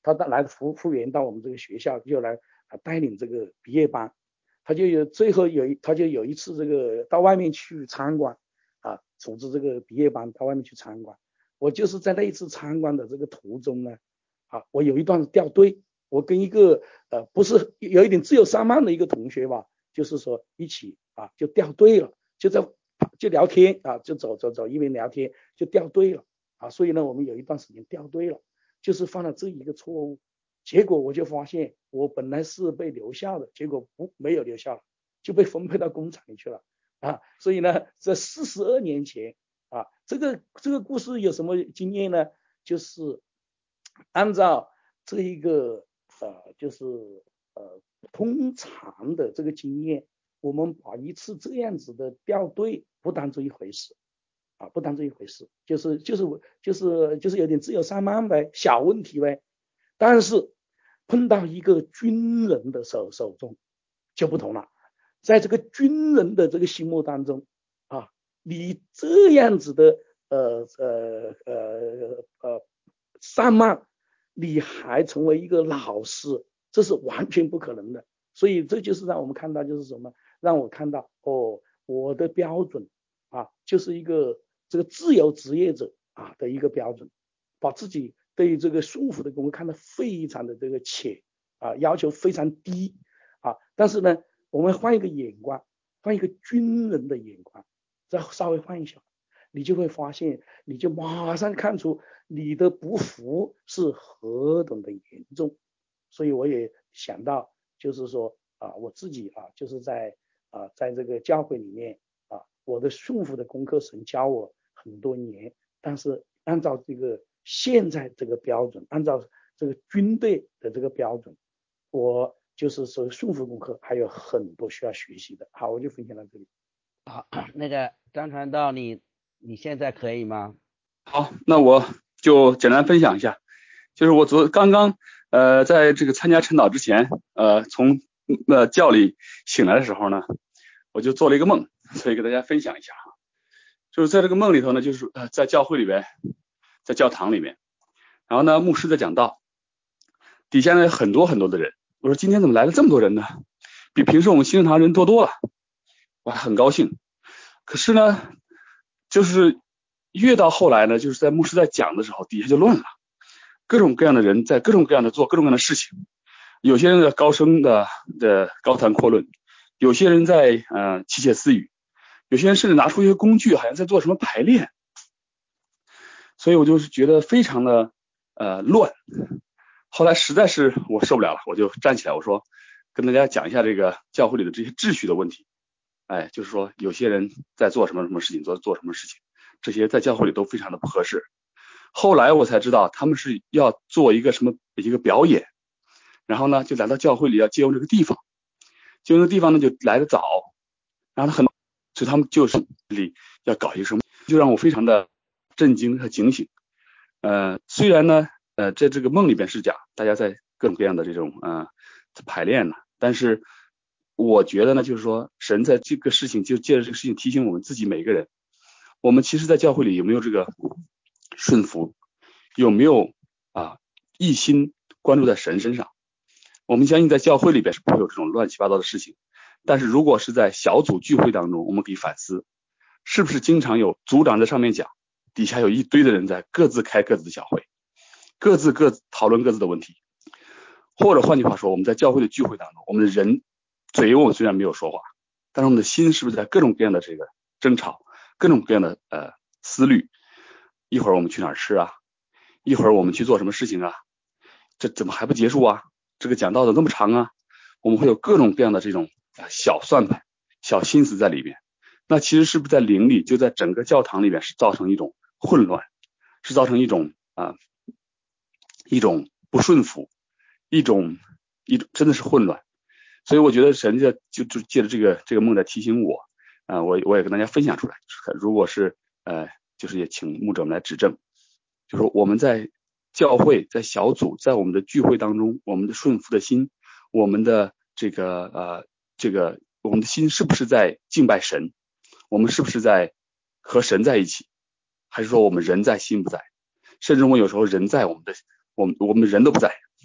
Speaker 5: 他到来复复员到我们这个学校，就来啊带领这个毕业班。他就有最后有一他就有一次这个到外面去参观啊，组织这个毕业班到外面去参观。我就是在那一次参观的这个途中呢，啊，我有一段掉队，我跟一个呃不是有一点自由散漫的一个同学吧，就是说一起啊就掉队了，就在就聊天啊，就走走走，一边聊天就掉队了啊，所以呢，我们有一段时间掉队了，就是犯了这一个错误。结果我就发现，我本来是被留校的，结果不没有留校了，就被分配到工厂里去了啊。所以呢，这四十二年前啊，这个这个故事有什么经验呢？就是按照这一个呃，就是呃通常的这个经验，我们把一次这样子的掉队不当做一回事啊，不当做一回事，就是就是就是就是有点自由散漫呗，小问题呗。但是碰到一个军人的手手中就不同了，在这个军人的这个心目当中啊，你这样子的呃呃呃呃散漫，你还成为一个老师，这是完全不可能的。所以这就是让我们看到就是什么，让我看到哦，我的标准啊，就是一个这个自由职业者啊的一个标准，把自己对于这个顺服的功课看得非常的这个浅啊，要求非常低啊。但是呢，我们换一个眼光，换一个军人的眼光，再稍微换一下，你就会发现，你就马上看出你的不服是何等的严重。所以我也想到，就是说啊，我自己啊，就是在啊，在这个教会里面啊，我的顺服的功课神教我很多年，但是按照这个现在这个标准，按照这个军队的这个标准，我就是说顺服功课还有很多需要学习的。好，我就分享到这里。
Speaker 6: 好，那个张传道，你你现在可以吗？
Speaker 7: 好，那我就简单分享一下，就是我昨刚刚呃在这个参加晨祷之前，呃从呃觉里醒来的时候呢，我就做了一个梦，所以给大家分享一下哈。就是在这个梦里头呢，就是呃在教会里边，在教堂里面，然后呢牧师在讲道，底下呢很多很多的人，我说今天怎么来了这么多人呢？比平时我们新生堂人多多了，我还很高兴。可是呢，就是越到后来呢，就是在牧师在讲的时候，底下就乱了，各种各样的人在各种各样的做各种各样的事情，有些人在高声的的高谈阔论，有些人在呃窃窃私语，有些人甚至拿出一些工具，好像在做什么排练，所以我就是觉得非常的呃乱。后来实在是我受不了了，我就站起来，我说跟大家讲一下这个教会里的这些秩序的问题。哎，就是说有些人在做什么什么事情，做做什么事情，这些在教会里都非常的不合适。后来我才知道他们是要做一个什么一个表演，然后呢就来到教会里要借用这个地方，借用这个地方呢就来得早，然后他很所以他们就是里要搞一个什么，就让我非常的震惊和警醒。呃，虽然呢呃在这个梦里边是讲大家在各种各样的这种呃排练呢，但是我觉得呢，就是说神在这个事情就借着这个事情提醒我们自己每个人，我们其实在教会里有没有这个顺服，有没有啊一心关注在神身上。我们相信在教会里边是不会有这种乱七八糟的事情，但是如果是在小组聚会当中，我们可以反思，是不是经常有组长在上面讲，底下有一堆的人在各自开各自的小会，各自各自讨论各自的问题。或者换句话说，我们在教会的聚会当中，我们的人嘴我们虽然没有说话，但是我们的心是不是在各种各样的这个争吵，各种各样的呃思虑，一会儿我们去哪儿吃啊，一会儿我们去做什么事情啊，这怎么还不结束啊，这个讲道的那么长啊，我们会有各种各样的这种小算盘小心思在里面。那其实是不是在灵里，就在整个教堂里面是造成一种混乱，是造成一种啊、呃、一种不顺服，一种一种真的是混乱。所以我觉得神就就就借着这个这个梦在提醒我啊、呃，我我也跟大家分享出来。如果是呃，就是也请牧者们来指正，就是我们在教会、在小组、在我们的聚会当中，我们的顺服的心，我们的这个呃这个我们的心是不是在敬拜神？我们是不是在和神在一起？还是说我们人在心不在？甚至我们有时候人在，我们的我们我们人都不在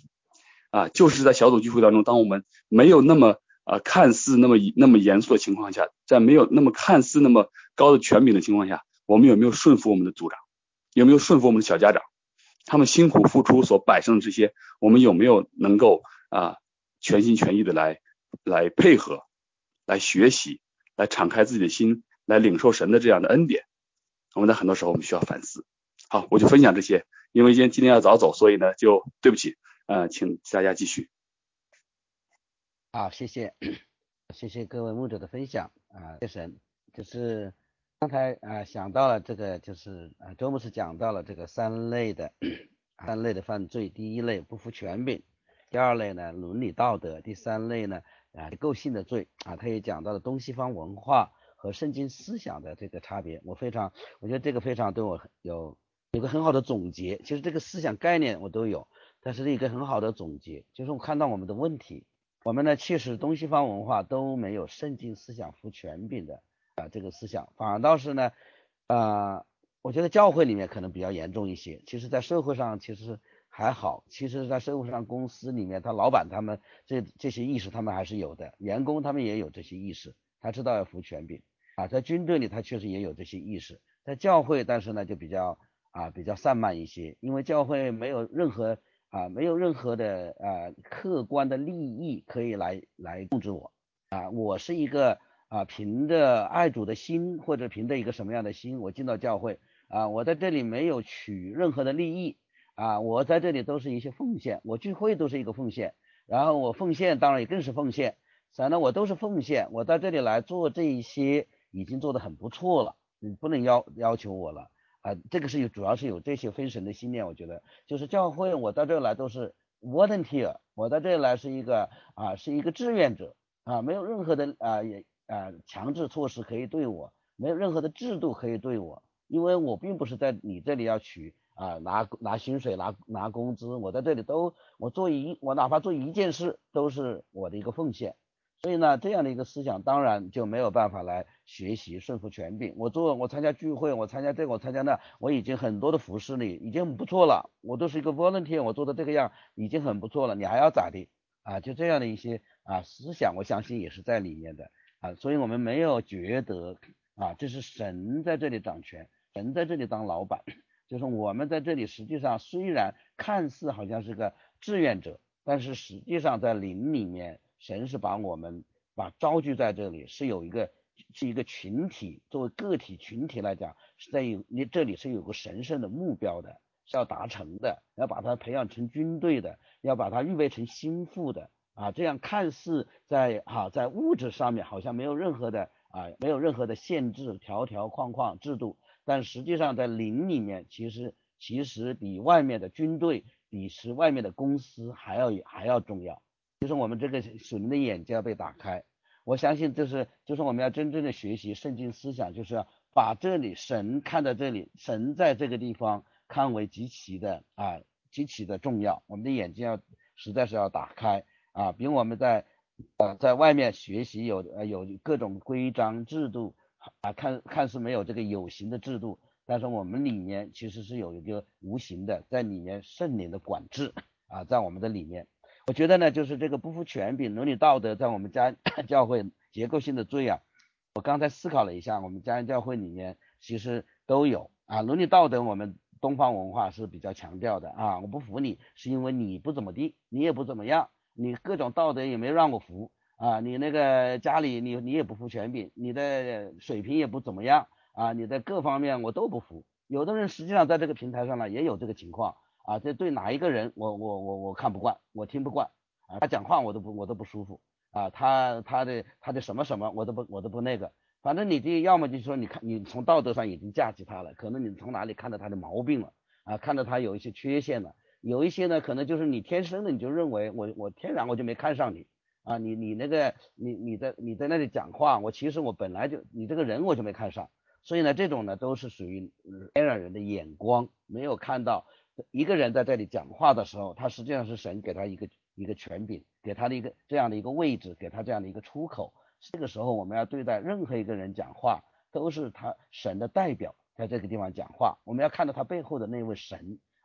Speaker 7: 啊，就是在小组聚会当中，当我们没有那么啊看似那么那么严肃的情况下，在没有那么看似那么高的权柄的情况下，我们有没有顺服我们的组长，有没有顺服我们的小家长，他们辛苦付出所摆上的这些，我们有没有能够啊全心全意的来来配合，来学习，来敞开自己的心，来领受神的这样的恩典。我们在很多时候我们需要反思。好，我就分享这些，因为今天今天要早走，所以呢就对不起，呃，请大家继续。
Speaker 6: 好，谢谢，谢谢各位牧者的分享啊，谢神，就是刚才啊想到了这个，就是啊周牧师讲到了这个三类的三类的犯罪，第一类不服权柄，第二类呢伦理道德，第三类呢啊结构性的罪啊，他也讲到了东西方文化和圣经思想的这个差别，我非常我觉得这个非常对我有有个很好的总结，其实这个思想概念我都有，但是一个很好的总结，就是我看到我们的问题。我们呢，确实东西方文化都没有圣经思想服权柄的啊这个思想，反倒是呢，呃，我觉得教会里面可能比较严重一些。其实，在社会上其实还好，其实，在社会上公司里面，他老板他们这这些意识他们还是有的，员工他们也有这些意识，他知道要服权柄啊。在军队里，他确实也有这些意识，在教会，但是呢，就比较啊比较散漫一些，因为教会没有任何。啊，没有任何的呃客观的利益可以来来控制我啊，我是一个啊凭着爱主的心或者凭着一个什么样的心，我进到教会啊，我在这里没有取任何的利益啊，我在这里都是一些奉献，我聚会都是一个奉献，然后我奉献当然也更是奉献，反正我都是奉献，我在这里来做这一些已经做得很不错了，你不能要要求我了。啊，这个是有主要是有这些分神的信念，我觉得就是教会，我到这儿来都是 volunteer， 我到这儿来是一个啊是一个志愿者啊，没有任何的啊也啊强制措施可以对我，没有任何的制度可以对我，因为我并不是在你这里要取啊拿拿薪水拿拿工资，我在这里都我做一我哪怕做一件事都是我的一个奉献。所以呢，这样的一个思想当然就没有办法来学习顺服权柄。我做我参加聚会，我参加这个，我参加那，我已经很多的服侍你，已经很不错了。我都是一个 volunteer，我做的这个样已经很不错了，你还要咋地啊？就这样的一些啊思想，我相信也是在里面的啊。所以我们没有觉得啊，这是神在这里掌权，神在这里当老板，就是我们在这里实际上虽然看似好像是个志愿者，但是实际上在灵里面。神是把我们把招聚在这里，是有一个是一个群体，作为个体群体来讲，是在有你这里是有个神圣的目标的，是要达成的，要把它培养成军队的，要把它预备成心腹的啊，这样看似在啊在物质上面好像没有任何的啊没有任何的限制条条框框制度，但实际上在灵里面，其实其实比外面的军队，比是外面的公司还要还要重要。就是我们这个属灵的眼睛要被打开，我相信这是就是我们要真正的学习圣经思想，就是要把这里神看到这里，神在这个地方看为极其的啊极其的重要，我们的眼睛要实在是要打开啊，比我们在呃在外面学习有呃有各种规章制度啊，看看似没有这个有形的制度，但是我们里面其实是有一个无形的，在里面圣灵的管制啊，在我们的里面。我觉得呢，就是这个不服权柄、伦理道德，在我们家教会结构性的罪啊。我刚才思考了一下，我们家人教会里面其实都有啊。伦理道德，我们东方文化是比较强调的啊。我不服你，是因为你不怎么地，你也不怎么样，你各种道德也没让我服啊。你那个家里你你也不服权柄，你的水平也不怎么样啊，你的各方面我都不服。有的人实际上在这个平台上呢也有这个情况。啊，这对哪一个人我我我我看不惯，我听不惯啊，他讲话我都不我都不舒服啊，他他的他的什么什么我都不我都不那个，反正你这要么就是说你看你从道德上已经架起他了，可能你从哪里看到他的毛病了啊，看到他有一些缺陷了，有一些呢可能就是你天生的你就认为我我天然我就没看上你啊，你你那个你你在你在那里讲话，我其实我本来就你这个人我就没看上，所以呢这种呢都是属于天然人的眼光，没有看到。一个人在这里讲话的时候，他实际上是神给他一个一个权柄，给他的一个这样的一个位置，给他这样的一个出口。这个时候我们要对待任何一个人讲话，都是他神的代表在这个地方讲话，我们要看到他背后的那位神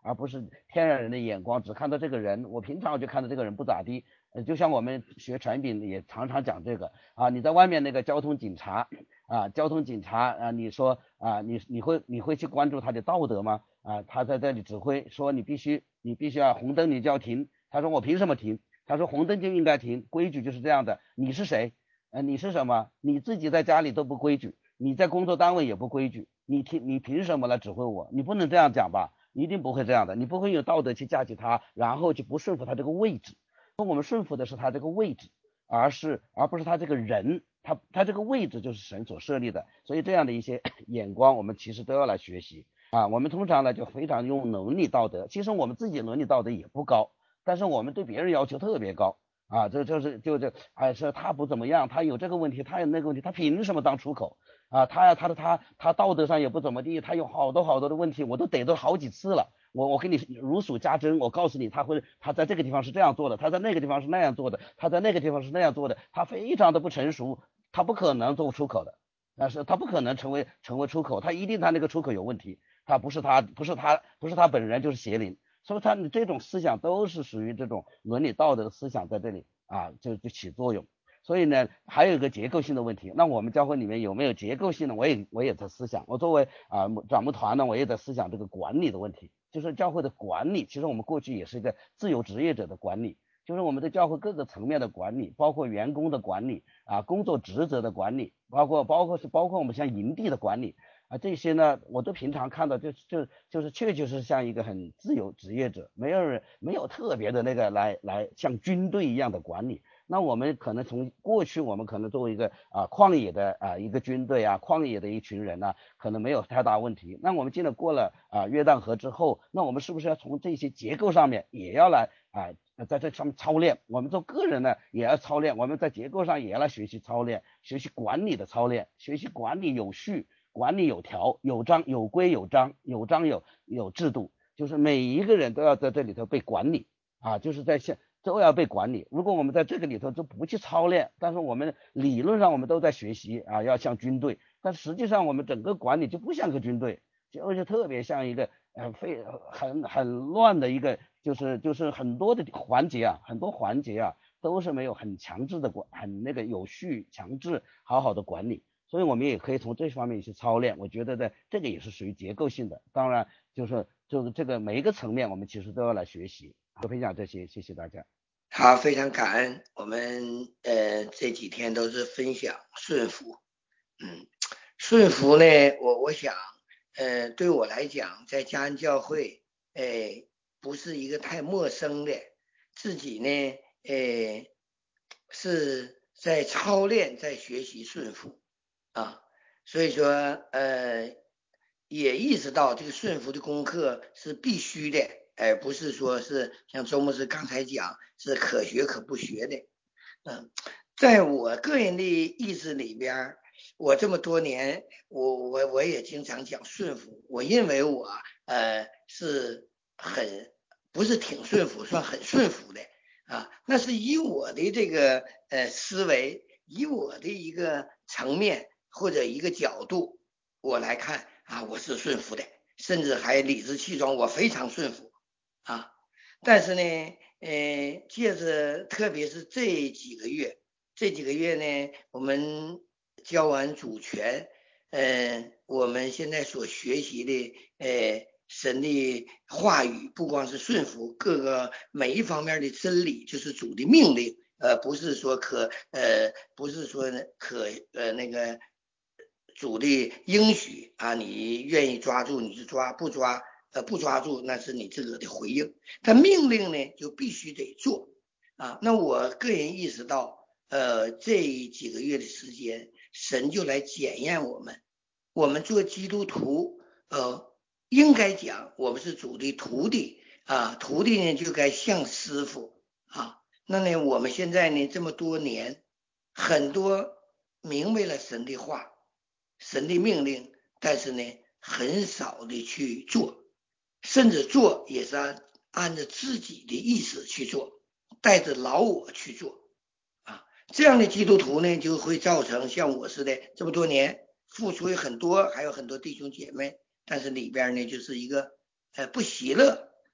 Speaker 6: 而不是天然人的眼光，只看到这个人。我平常就看到这个人不咋地，呃，就像我们学产品也常常讲这个啊，你在外面那个交通警察啊，交通警察啊，你说啊，你你会你会去关注他的道德吗？啊，他在这里指挥说你必须你必须要红灯你就要停，他说我凭什么停？他说红灯就应该停，规矩就是这样的。你是谁？呃，你是什么？你自己在家里都不规矩，你在工作单位也不规矩，你听你凭什么来指挥我？你不能这样讲吧？一定不会这样的，你不会有道德去架起他，然后就不顺服他这个位置。我们顺服的是他这个位置，而是而不是他这个人，他他这个位置就是神所设立的。所以这样的一些眼光，我们其实都要来学习啊。我们通常呢就非常用伦理道德，其实我们自己伦理道德也不高，但是我们对别人要求特别高。啊，这就是就这，哎，说他不怎么样，他有这个问题，他有那个问题，他凭什么当出口啊？他呀，他的他他道德上也不怎么地，他有好多好多的问题，我都逮到好几次了。我我给你如数家珍，我告诉你，他会他在这个地方是这样做的，他在那个地方是那样做的，他在那个地方是那样做的，他非常的不成熟，他不可能做出口的，但是他不可能成为成为出口，他一定他那个出口有问题，他不是他不是他不是他本人就是邪灵。所以他的这种思想都是属于这种伦理道德的思想在这里啊，就就起作用。所以呢，还有一个结构性的问题，那我们教会里面有没有结构性的？我也我也在思想，我作为啊长牧团呢，我也在思想这个管理的问题，就是教会的管理。其实我们过去也是一个自由职业者的管理，就是我们的教会各个层面的管理，包括员工的管理啊，工作职责的管理，包括包括是包括我们像营地的管理。啊，这些呢，我都平常看到就就就是确确实像一个很自由职业者，没有人没有特别的那个来来像军队一样的管理。那我们可能从过去我们可能作为一个啊旷野的啊一个军队啊旷野的一群人呢、啊，可能没有太大问题。那我们进了过了啊约旦河之后，那我们是不是要从这些结构上面也要来啊在这上面操练？我们做个人呢也要操练，我们在结构上也要来学习操练，学习管理的操练，学习管理有序。管理有条有章有规有章有章有有制度，就是每一个人都要在这里头被管理啊，就是在现都要被管理。如果我们在这个里头就不去操练，但是我们理论上我们都在学习啊，要像军队，但实际上我们整个管理就不像个军队，而且特别像一个呃非很很乱的一个，就是就是很多的环节啊，很多环节啊都是没有很强制的管，很那个有序强制好好的管理。所以我们也可以从这方面去操练，我觉得呢，这个也是属于结构性的。当然，就是就是这个每一个层面，我们其实都要来学习。我分享这些，谢谢大家。
Speaker 8: 好，非常感恩。我们呃这几天都是分享顺服，嗯，顺服呢，我我想，呃，对我来讲，在嘉恩教会，呃，不是一个太陌生的，自己呢，呃，是在操练，在学习顺服。啊，所以说呃也意识到这个顺服的功课是必须的，而不是说是像周牧师刚才讲是可学可不学的。嗯，在我个人的意识里边，我这么多年，我我我也经常讲顺服，我认为我呃是很不是挺顺服，算很顺服的啊，那是以我的这个呃思维，以我的一个层面。或者一个角度我来看啊，我是顺服的，甚至还理直气壮，我非常顺服啊。但是呢，呃，借着特别是这几个月，这几个月呢，我们教完主权，呃，我们现在所学习的，呃，神的话语，不光是顺服，各个每一方面的真理，就是主的命令，呃，不是说可，呃，不是说可，呃，那个。主的应许啊，你愿意抓住你就抓，不抓呃不抓住那是你自个的回应。但命令呢就必须得做啊。那我个人意识到，呃这几个月的时间，神就来检验我们。我们做基督徒，呃，应该讲我们是主的徒弟啊，徒弟呢就该像师傅啊。那呢，我们现在呢这么多年，很多明白了神的话。神的命令，但是呢，很少的去做，甚至做也是按按照自己的意思去做，带着老我去做啊。这样的基督徒呢，就会造成像我似的这么多年付出很多，还有很多弟兄姐妹，但是里边呢就是一个呃不喜乐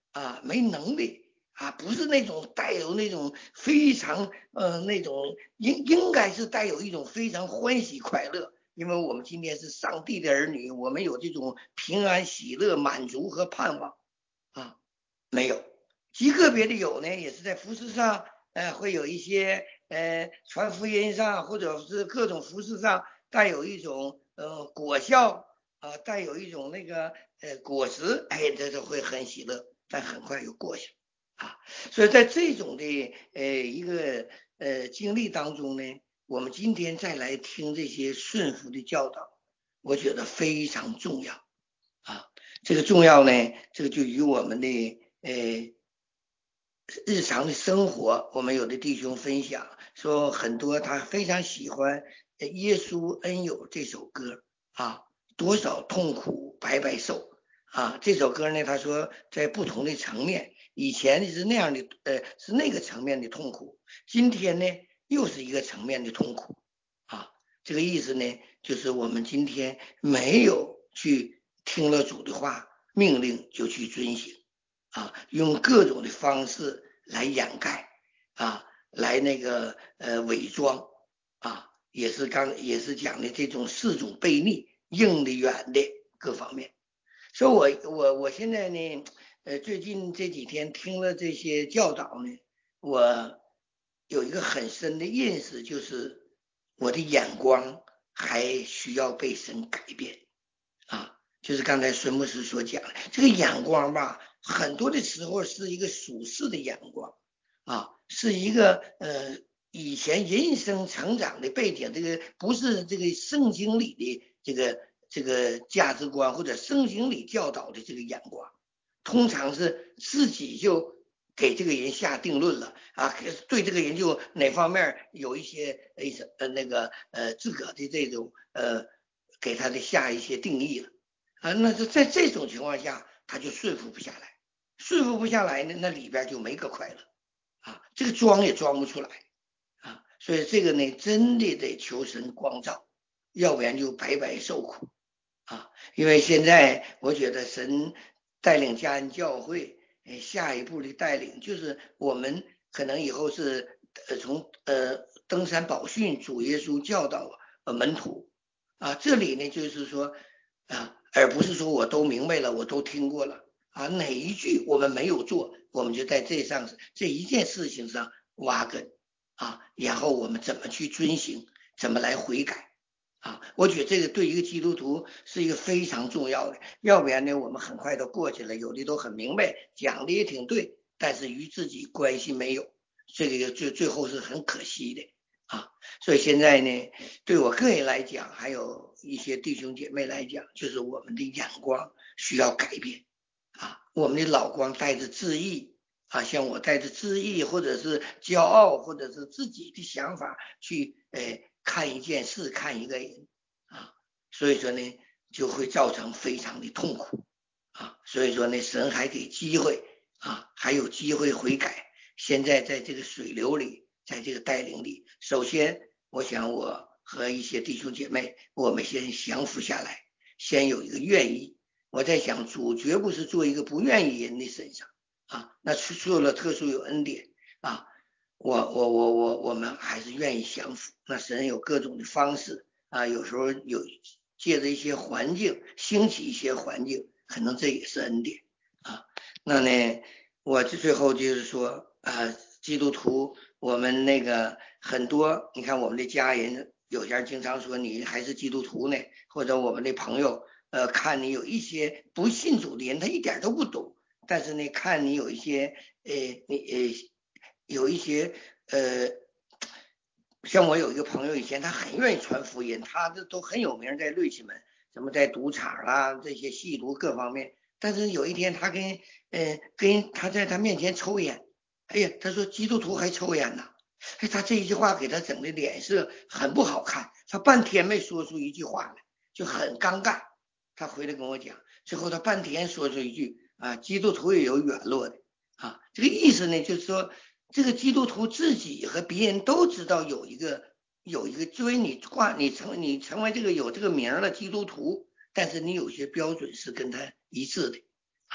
Speaker 8: 啊，没能力啊，不是那种带有那种非常呃那种应应该是带有一种非常欢喜快乐，因为我们今天是上帝的儿女，我们有这种平安喜乐满足和盼望啊，没有。极个别的有呢，也是在服饰上呃会有一些呃传福音上或者是各种服饰上带有一种呃果效啊、呃，带有一种那个呃果实，哎，这就会很喜乐，但很快又过去了啊。所以在这种的呃一个呃经历当中呢，我们今天再来听这些顺服的教导，我觉得非常重要啊。这个重要呢，这个就与我们的呃日常的生活，我们有的弟兄分享说，很多他非常喜欢《耶稣恩友》这首歌啊，多少痛苦白白受啊。这首歌呢，他说在不同的层面，以前是那样的，呃，是那个层面的痛苦，今天呢又是一个层面的痛苦啊。这个意思呢，就是我们今天没有去听了主的话，命令就去遵行。啊，用各种的方式来掩盖啊，来那个呃伪装啊，也是刚也是讲的这种四种悖逆，硬的远的各方面。所以我我我现在呢，呃最近这几天听了这些教导呢，我有一个很深的认识，就是我的眼光还需要被神改变啊。就是刚才孙牧师所讲的，这个眼光吧，很多的时候是一个属世的眼光啊，是一个呃以前人生成长的背景，这个不是这个圣经里的这个这个价值观或者圣经里教导的这个眼光，通常是自己就给这个人下定论了啊，对这个人就哪方面有一些呃那个呃自个的这种呃给他的下一些定义了。啊，那是在这种情况下，他就顺服不下来，顺服不下来呢，那里边就没个快乐啊，这个装也装不出来啊，所以这个呢，真的得求神光照，要不然就白白受苦啊。因为现在我觉得神带领家人教会，呃，下一步的带领就是我们可能以后是呃从呃登山宝训主耶稣教导呃门徒啊，这里呢就是说啊。而不是说我都明白了，我都听过了啊，哪一句我们没有做，我们就在这上这一件事情上挖根啊，然后我们怎么去遵行，怎么来悔改啊？我觉得这个对一个基督徒是一个非常重要的，要不然呢，我们很快都过去了，有的都很明白，讲的也挺对，但是与自己关系没有，这个最最后是很可惜的。啊，所以现在呢，对我个人来讲，还有一些弟兄姐妹来讲，就是我们的眼光需要改变啊，我们的老光带着自义啊，像我带着自义或者是骄傲或者是自己的想法去呃看一件事看一个人啊，所以说呢就会造成非常的痛苦啊，所以说呢神还给机会啊，还有机会悔改，现在在这个水流里。在这个带领里，首先我想我和一些弟兄姐妹，我们先降服下来，先有一个愿意。我在想，主绝不是做一个不愿意人的身上啊，那做了特殊有恩典啊，我我我我我们还是愿意降服。那神有各种的方式啊，有时候有借着一些环境兴起一些环境，可能这也是恩典啊。那呢，我最后就是说啊，基督徒。我们那个很多，你看我们的家人，有些人经常说你还是基督徒呢，或者我们的朋友，呃，看你有一些不信主的人，他一点都不懂，但是呢，看你有一些，呃，你呃，有一些，呃，像我有一个朋友，以前他很愿意传福音，他这都很有名，在瑞奇门，什么在赌场啊，这些吸毒各方面，但是有一天他跟，呃，跟他在他面前抽烟。哎呀，他说基督徒还抽烟呢，哎，他这一句话给他整的脸色很不好看，他半天没说出一句话来，就很尴尬。他回来跟我讲，最后他半天说出一句啊，基督徒也有软弱的啊，这个意思呢，就是说这个基督徒自己和别人都知道有一个有一个，作为你挂你成你成为这个有这个名的基督徒，但是你有些标准是跟他一致的啊。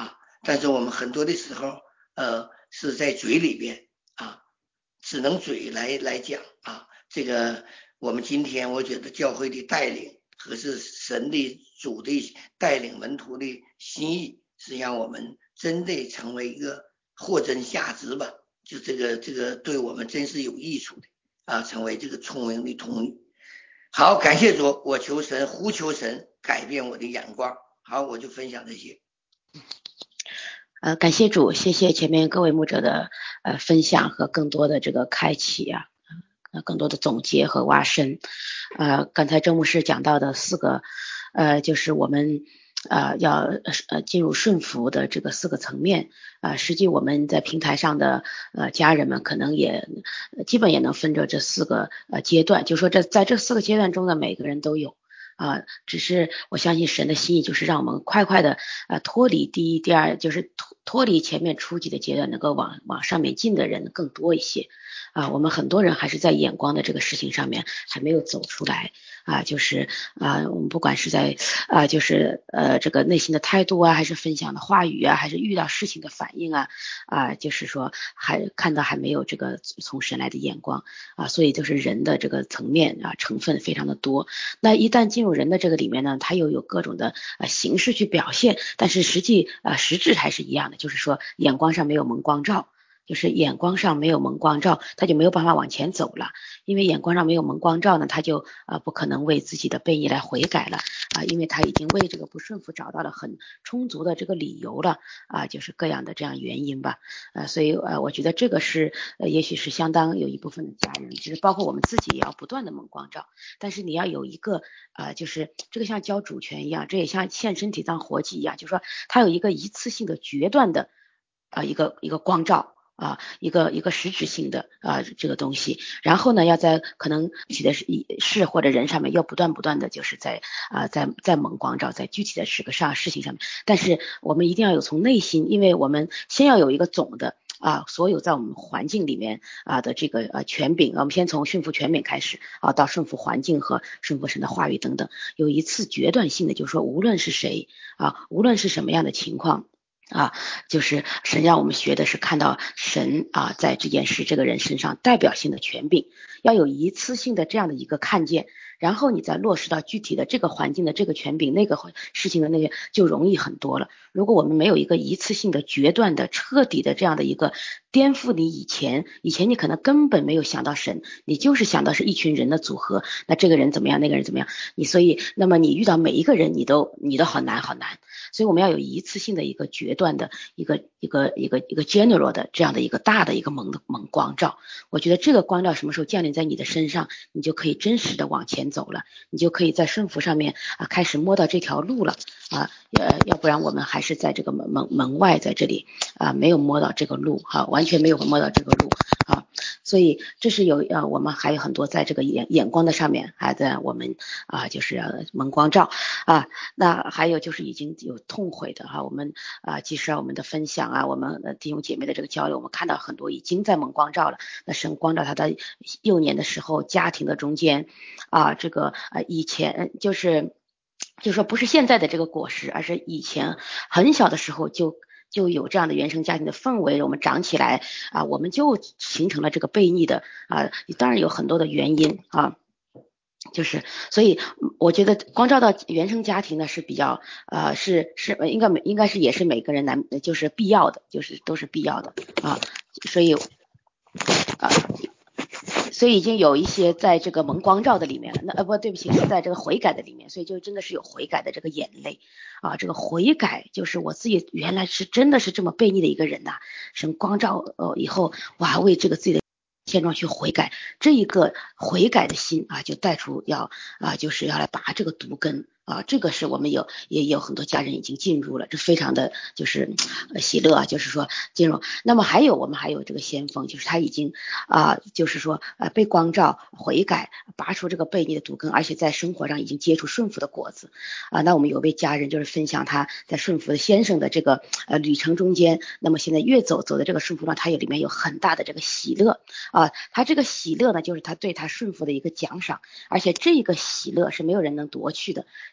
Speaker 8: 但是我们很多的时候呃是在嘴里边啊，只能嘴来来讲啊。这个我们今天我觉得教会的带领和是神的主的带领门徒的心意，是让我们真的成为一个货真价实吧，就这个这个对我们真是有益处的啊，成为这个聪明的童女。好，感谢主，我求神呼求神改变我的眼光。好，我就分享这些。
Speaker 9: 呃，感谢主，谢谢前面各位牧者的呃分享和更多的这个开启啊，呃，更多的总结和挖深。呃，刚才周牧师讲到的四个，呃，就是我们呃要呃进入顺服的这个四个层面啊、呃，实际我们在平台上的呃家人们可能也基本也能分着这四个呃阶段，就说这在这四个阶段中的每个人都有。啊，只是我相信神的心意就是让我们快快的呃脱离第一、第二，就是脱脱离前面初级的阶段，能够往往上面进的人更多一些。啊，我们很多人还是在眼光的这个事情上面还没有走出来啊，就是啊，我们不管是在啊，就是呃这个内心的态度啊，还是分享的话语啊，还是遇到事情的反应啊，啊，就是说还看到还没有这个从神来的眼光啊，所以就是人的这个层面啊成分非常的多。那一旦进入人的这个里面呢，它又有各种的呃形式去表现，但是实际呃实质还是一样的，就是说眼光上没有蒙光照。就是眼光上没有蒙光照，他就没有办法往前走了。因为眼光上没有蒙光照呢，他就呃不可能为自己的悖逆来悔改了啊、呃，因为他已经为这个不顺服找到了很充足的这个理由了啊、呃，就是各样的这样原因吧。呃，所以呃，我觉得这个是呃，也许是相当有一部分的家人，就是包括我们自己也要不断的蒙光照。但是你要有一个呃，就是这个像交主权一样，这也像献身体当活祭一样，就是说它有一个一次性的决断的啊、呃、一个一个光照。啊，一个一个实质性的啊这个东西，然后呢，要在可能具体的事或者人上面，要不断不断的就是在啊在在蒙光照，在具体的事个上事情上面。但是我们一定要有从内心，因为我们先要有一个总的啊，所有在我们环境里面啊的这个呃权柄，我们先从顺服权柄开始啊，到顺服环境和顺服神的话语等等，有一次决断性的，就是说无论是谁啊，无论是什么样的情况。啊，就是神让我们学的是看到神啊，在这件事这个人身上代表性的权柄，要有一次性的这样的一个看见，然后你再落实到具体的这个环境的这个权柄，那个事情的那个就容易很多了。如果我们没有一个一次性的决断的彻底的这样的一个颠覆你以前，以前你可能根本没有想到神，你就是想到是一群人的组合，那这个人怎么样，那个人怎么样，你所以那么你遇到每一个人你都你都好难好难。所以我们要有一次性的一个决断的一个一个一个一个 general 的这样的一个大的一个蒙蒙光照。我觉得这个光照什么时候降临在你的身上，你就可以真实的往前走了，你就可以在顺服上面啊开始摸到这条路了啊，呃，要不然我们还是在这个门门门外，在这里啊没有摸到这个路哈、啊，完全没有摸到这个路啊，所以这是有呃我们还有很多在这个眼眼光的上面还在我们啊就是蒙光照啊，那还有就是已经有痛悔的哈、啊，我们啊即使我们的分享啊，我们弟兄姐妹的这个交流，我们看到很多已经在蒙光照了，那神光照他的幼年的时候家庭的中间啊，这个呃以前就是就说不是现在的这个果实，而是以前很小的时候就就有这样的原生家庭的氛围，我们长起来啊，我们就形成了这个悖逆的啊，当然有很多的原因啊。就是，所以我觉得光照到原生家庭呢是比较呃是是应该应该是也是每个人难就是必要的，就是都是必要的啊，所以啊。所以已经有一些在这个蒙光照的里面了，那呃不对不起是在这个悔改的里面，所以就真的是有悔改的这个眼泪啊，这个悔改就是我自己原来是真的是这么悖逆的一个人呐、啊，神光照呃以后我还为这个自己的现状去悔改，这一个悔改的心啊，就带出要啊就是要来拔这个毒根。啊，这个是我们有也有很多家人已经进入了，这非常的就是呃喜乐啊，就是说进入。那么还有我们还有这个先锋，就是他已经啊、呃，就是说呃被光照悔改，拔出这个悖逆的毒根，而且在生活上已经结出顺服的果子啊、呃。那我们有位家人就是分享他在顺服的先生的这个呃旅程中间，那么现在越走走的这个顺服上，他有里面有很大的这个喜乐啊、呃。他这个喜乐呢，就是他对他顺服的一个奖赏，而且这个喜乐是没有人能夺去的。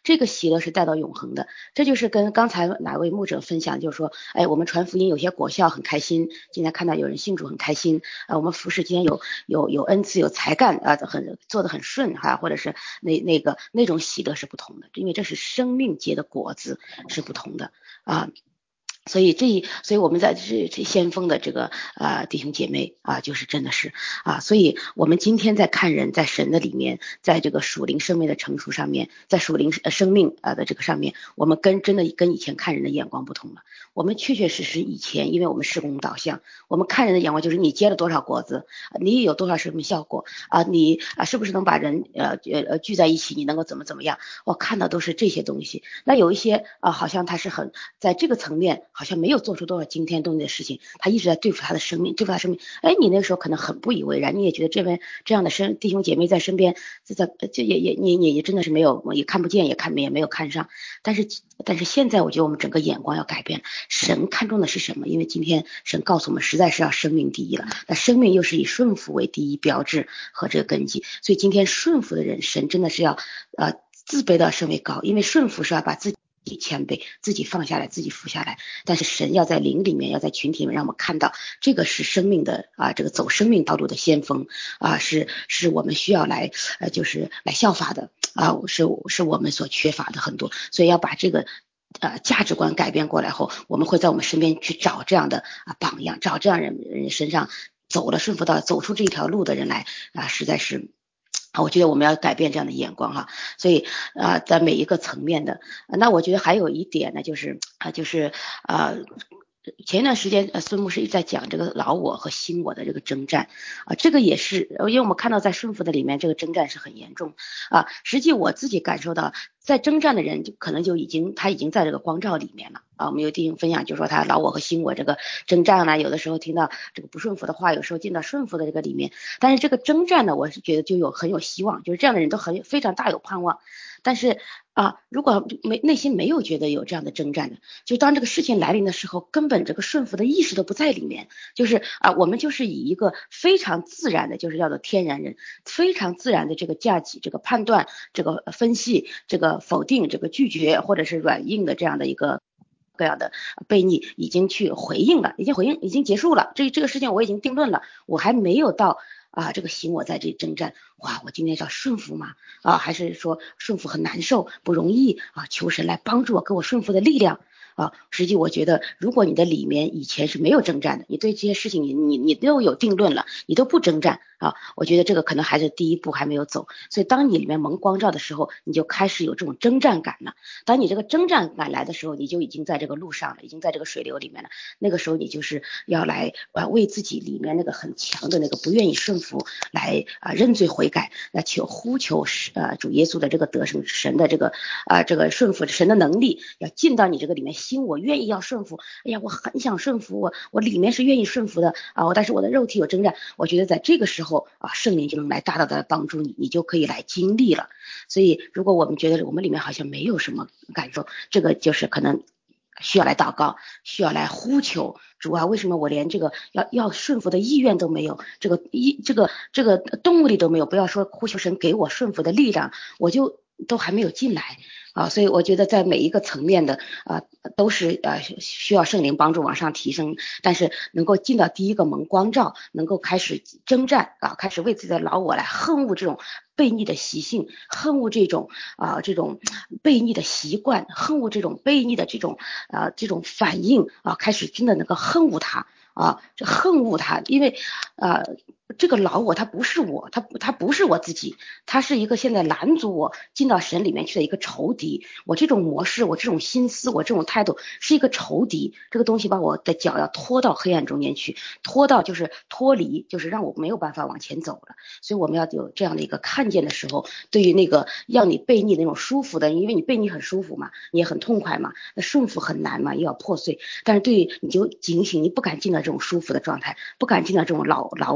Speaker 9: 这个喜乐是带到永恒的。这就是跟刚才哪位牧者分享，就是说，哎，我们传福音有些果效很开心，今天看到有人信主很开心，啊，我们服侍今天有有有恩赐有才干啊，很做得很顺哈、啊，或者是那那个那种喜乐是不同的，因为这是生命结的果子是不同的啊。所以这，所以我们在这这先锋的这个呃弟兄姐妹啊，就是真的是啊，所以我们今天在看人，在神的里面，在这个属灵生命的成熟上面，在属灵生命啊的这个上面，我们跟真的跟以前看人的眼光不同了。我们确确实实以前，因为我们事工导向，我们看人的眼光就是你结了多少果子，你有多少什么效果啊，你啊是不是能把人呃呃聚在一起，你能够怎么怎么样？我看到都是这些东西。那有一些啊，好像他是很在这个层面。好像没有做出多少惊天动地的事情，他一直在对付他的生命，对付他生命。哎，你那个时候可能很不以为然，你也觉得这位这样的生弟兄姐妹在身边，这在这也也你你也真的是没有也看不见，也看也没有看上。但是但是现在我觉得我们整个眼光要改变，神看重的是什么？因为今天神告诉我们，实在是要生命第一了。那生命又是以顺服为第一标志和这个根基，所以今天顺服的人，神真的是要呃自卑到升为高，因为顺服是要把自己。自己谦卑，自己放下来，自己服下来。但是神要在灵里面，要在群体里面，让我们看到这个是生命的啊，这个走生命道路的先锋啊，是是我们需要来呃，就是来效法的啊，是是我们所缺乏的很多，所以要把这个呃价值观改变过来后，我们会在我们身边去找这样的啊榜样，找这样人人身上走了顺服道，走出这条路的人来啊，实在是。我觉得我们要改变这样的眼光哈，所以啊、呃，在每一个层面的，那我觉得还有一点呢，就是啊、呃，就是啊。呃前一段时间，呃，孙牧师一直在讲这个老我和新我的这个征战啊，这个也是，因为我们看到在顺服的里面，这个征战是很严重啊。实际我自己感受到，在征战的人就可能就已经他已经在这个光照里面了啊。我们有弟兄分享，就说他老我和新我这个征战呢，有的时候听到这个不顺服的话，有时候进到顺服的这个里面，但是这个征战呢，我是觉得就有很有希望，就是这样的人都很非常大有盼望。但是啊，如果没内心没有觉得有这样的征战的，就当这个事情来临的时候，根本这个顺服的意识都不在里面，就是啊，我们就是以一个非常自然的，就是叫做天然人，非常自然的这个架起、这个判断、这个分析、这个否定、这个拒绝，或者是软硬的这样的一个。各样的悖逆已经去回应了，已经回应，已经结束了。这这个事情我已经定论了，我还没有到啊，这个行我在这征战。哇，我今天要顺服吗？啊，还是说顺服很难受，不容易啊？求神来帮助我，给我顺服的力量。啊，实际我觉得，如果你的里面以前是没有征战的，你对这些事情你你你都有定论了，你都不征战啊，我觉得这个可能还是第一步还没有走。所以当你里面蒙光照的时候，你就开始有这种征战感了。当你这个征战感来的时候，你就已经在这个路上了，已经在这个水流里面了。那个时候你就是要来啊，为自己里面那个很强的那个不愿意顺服来啊认罪悔改，来求呼求呃主耶稣的这个得胜神的这个啊这个顺服神的能力，要进到你这个里面。心我愿意要顺服，哎呀，我很想顺服，我我里面是愿意顺服的啊，但是我的肉体有征战，我觉得在这个时候啊，圣灵就能来大大的帮助你，你就可以来经历了。所以，如果我们觉得我们里面好像没有什么感受，这个就是可能需要来祷告，需要来呼求主啊，为什么我连这个要要顺服的意愿都没有，这个意这个这个动力都没有？不要说呼求神给我顺服的力量，我就都还没有进来。啊，所以我觉得在每一个层面的啊，都是呃需要圣灵帮助往上提升，但是能够进到第一个蒙光照，能够开始征战啊，开始为自己的老我来恨恶这种悖逆的习性，恨恶这种啊这种悖逆的习惯，恨恶这种悖逆的这种啊这种反应啊，开始真的能够恨恶它啊，这恨恶它，因为啊。这个老我他不是我，他他不是我自己，他是一个现在拦阻我进到神里面去的一个仇敌。我这种模式，我这种心思，我这种态度是一个仇敌。这个东西把我的脚要拖到黑暗中间去，拖到就是脱离，就是让我没有办法往前走了。所以我们要有这样的一个看见的时候，对于那个让你悖逆那种舒服的，因为你悖逆很舒服嘛，你也很痛快嘛，那顺服很难嘛，又要破碎。但是对于你就警醒，你不敢进到这种舒服的状态，不敢进到这种老老我循环。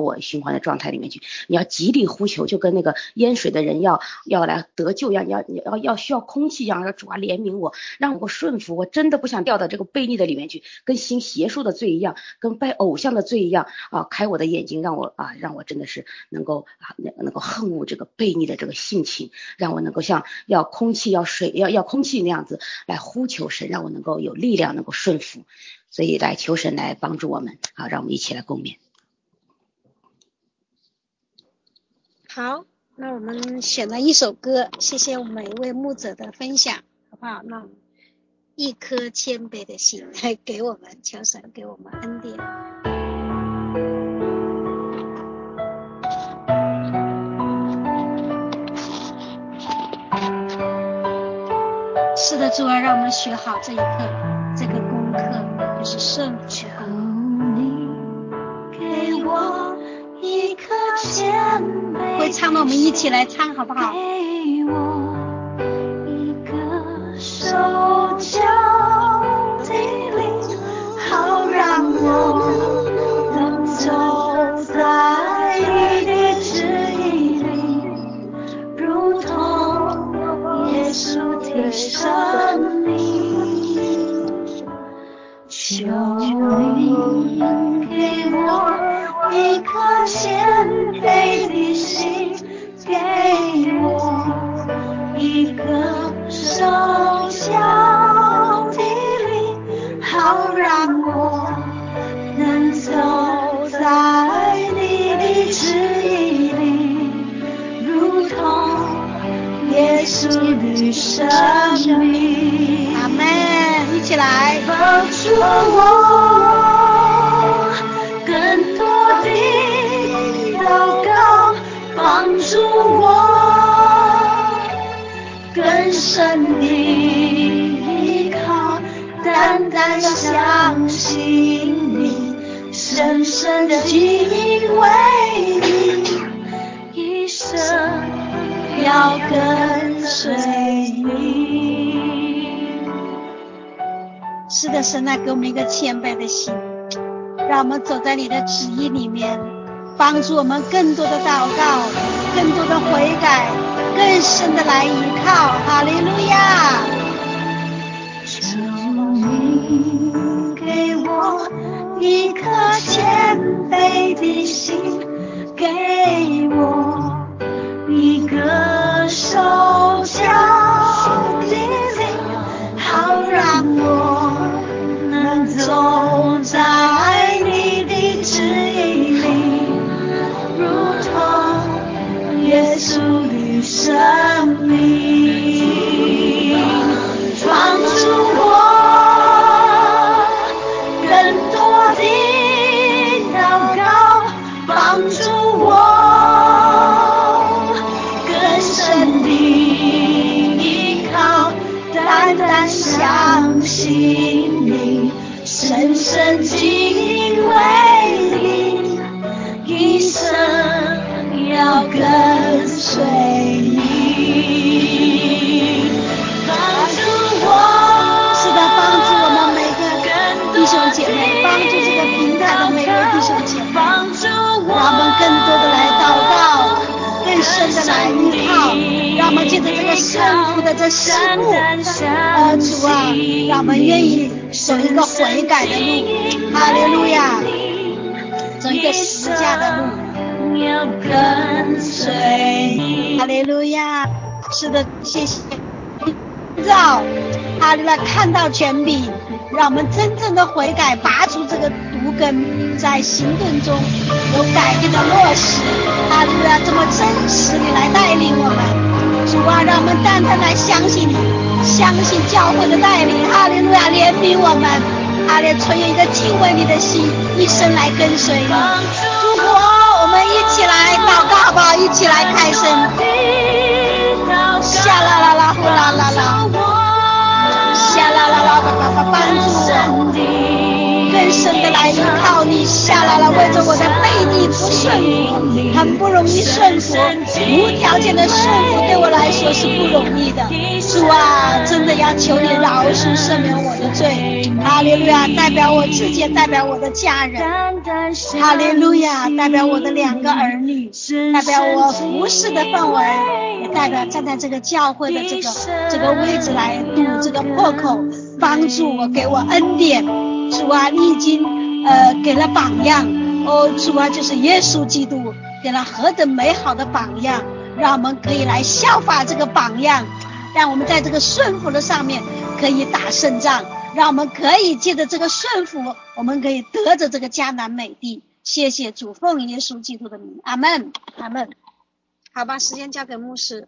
Speaker 9: 环的状态里面去，你要极力呼求，就跟那个淹水的人要要来得救一样，要要要需要空气一样，要主啊怜悯我，让我顺服，我真的不想掉到这个悖逆的里面去，跟行邪术的罪一样，跟拜偶像的罪一样啊！开我的眼睛，让我啊让我真的是能够啊能够恨恶这个悖逆的这个性情，让我能够像要空气要水要要空气那样子来呼求神，让我能够有力量能够顺服，所以来求神来帮助我们啊，让我们一起来共勉。
Speaker 1: 好，那我们选了一首歌，谢谢我们每一位牧者的分享，好不好？那一颗谦卑的心来给我们，求神给我们恩典。是的，主啊，让我们学好这一课，这个功课就是顺服的功。你给我一颗谦卑，会唱的我们一起来唱，好不好？给我一个手脚的灵，好让我能走在你的旨意里，如同耶稣的生命。求你给我一颗谦卑的心，给我一个手脚的灵，好让我能走在你的旨意里，如同耶稣的生命。阿们，一起来帮助我更多的祷告，帮助我更深的依靠，单单相信你，深深敬畏你，一生要跟随你。是的，神啊，给我们一个谦卑的心，让我们走在你的旨意里面，帮助我们更多的祷告，更多的悔改，更深的来依靠。哈利路亚！求你给我一颗谦卑的心，给我一个手脚的灵，好让我能走在你的旨意里，如同耶稣的生命。帮助我更多的祷告，帮助我更深的依靠，单单相信你，深深敬畏你，一生要跟随你。帮助我，是的，帮助我们每个弟兄姐妹，帮助这个平台的每个弟兄姐妹，帮助我，让我们更多的来祷告，更深的来依靠，让我们借着这个顺服的这事物，呃，主啊，让我们愿意走一个悔改的路，哈利路亚，走一个十架的路，要跟随你，哈利路亚。是的，谢谢造哈利路亚，看到权柄，让我们真正的悔改，拔除这个毒根，在行动中有改变的落实。哈利路亚，这么真实你来带领我们，主啊，让我们单单来相信你，相信教会的带领。哈利路亚，怜悯我们，哈利存有一个敬畏你的心，一生来跟随你。主我，我们一起来祷告好不好？一起来开声。下啦啦啦呼啦啦啦，下啦啦啦爸爸帮助我更深的来依靠你，下啦啦为着我的背逆不顺顺服，很不容易顺服，无条件的顺服对我来说是不容易的。主啊，真的要求你饶恕赦免我的罪。哈利路亚，代表我自己，也代表我的家人。哈利路亚，代表我的两个儿女，代表我服侍的范围，也代表站在这个教会的这个这个位置来堵这个破口，帮助我，给我恩典。主啊，你已经呃给了榜样。哦，主啊，就是耶稣基督给了何等美好的榜样，让我们可以来效法这个榜样，让我们在这个顺服的上面可以打胜仗，让我们可以借着这个顺服，我们可以得着这个迦南美地。谢谢主，奉耶稣基督的名，阿们，阿们。好吧，时间交给牧师。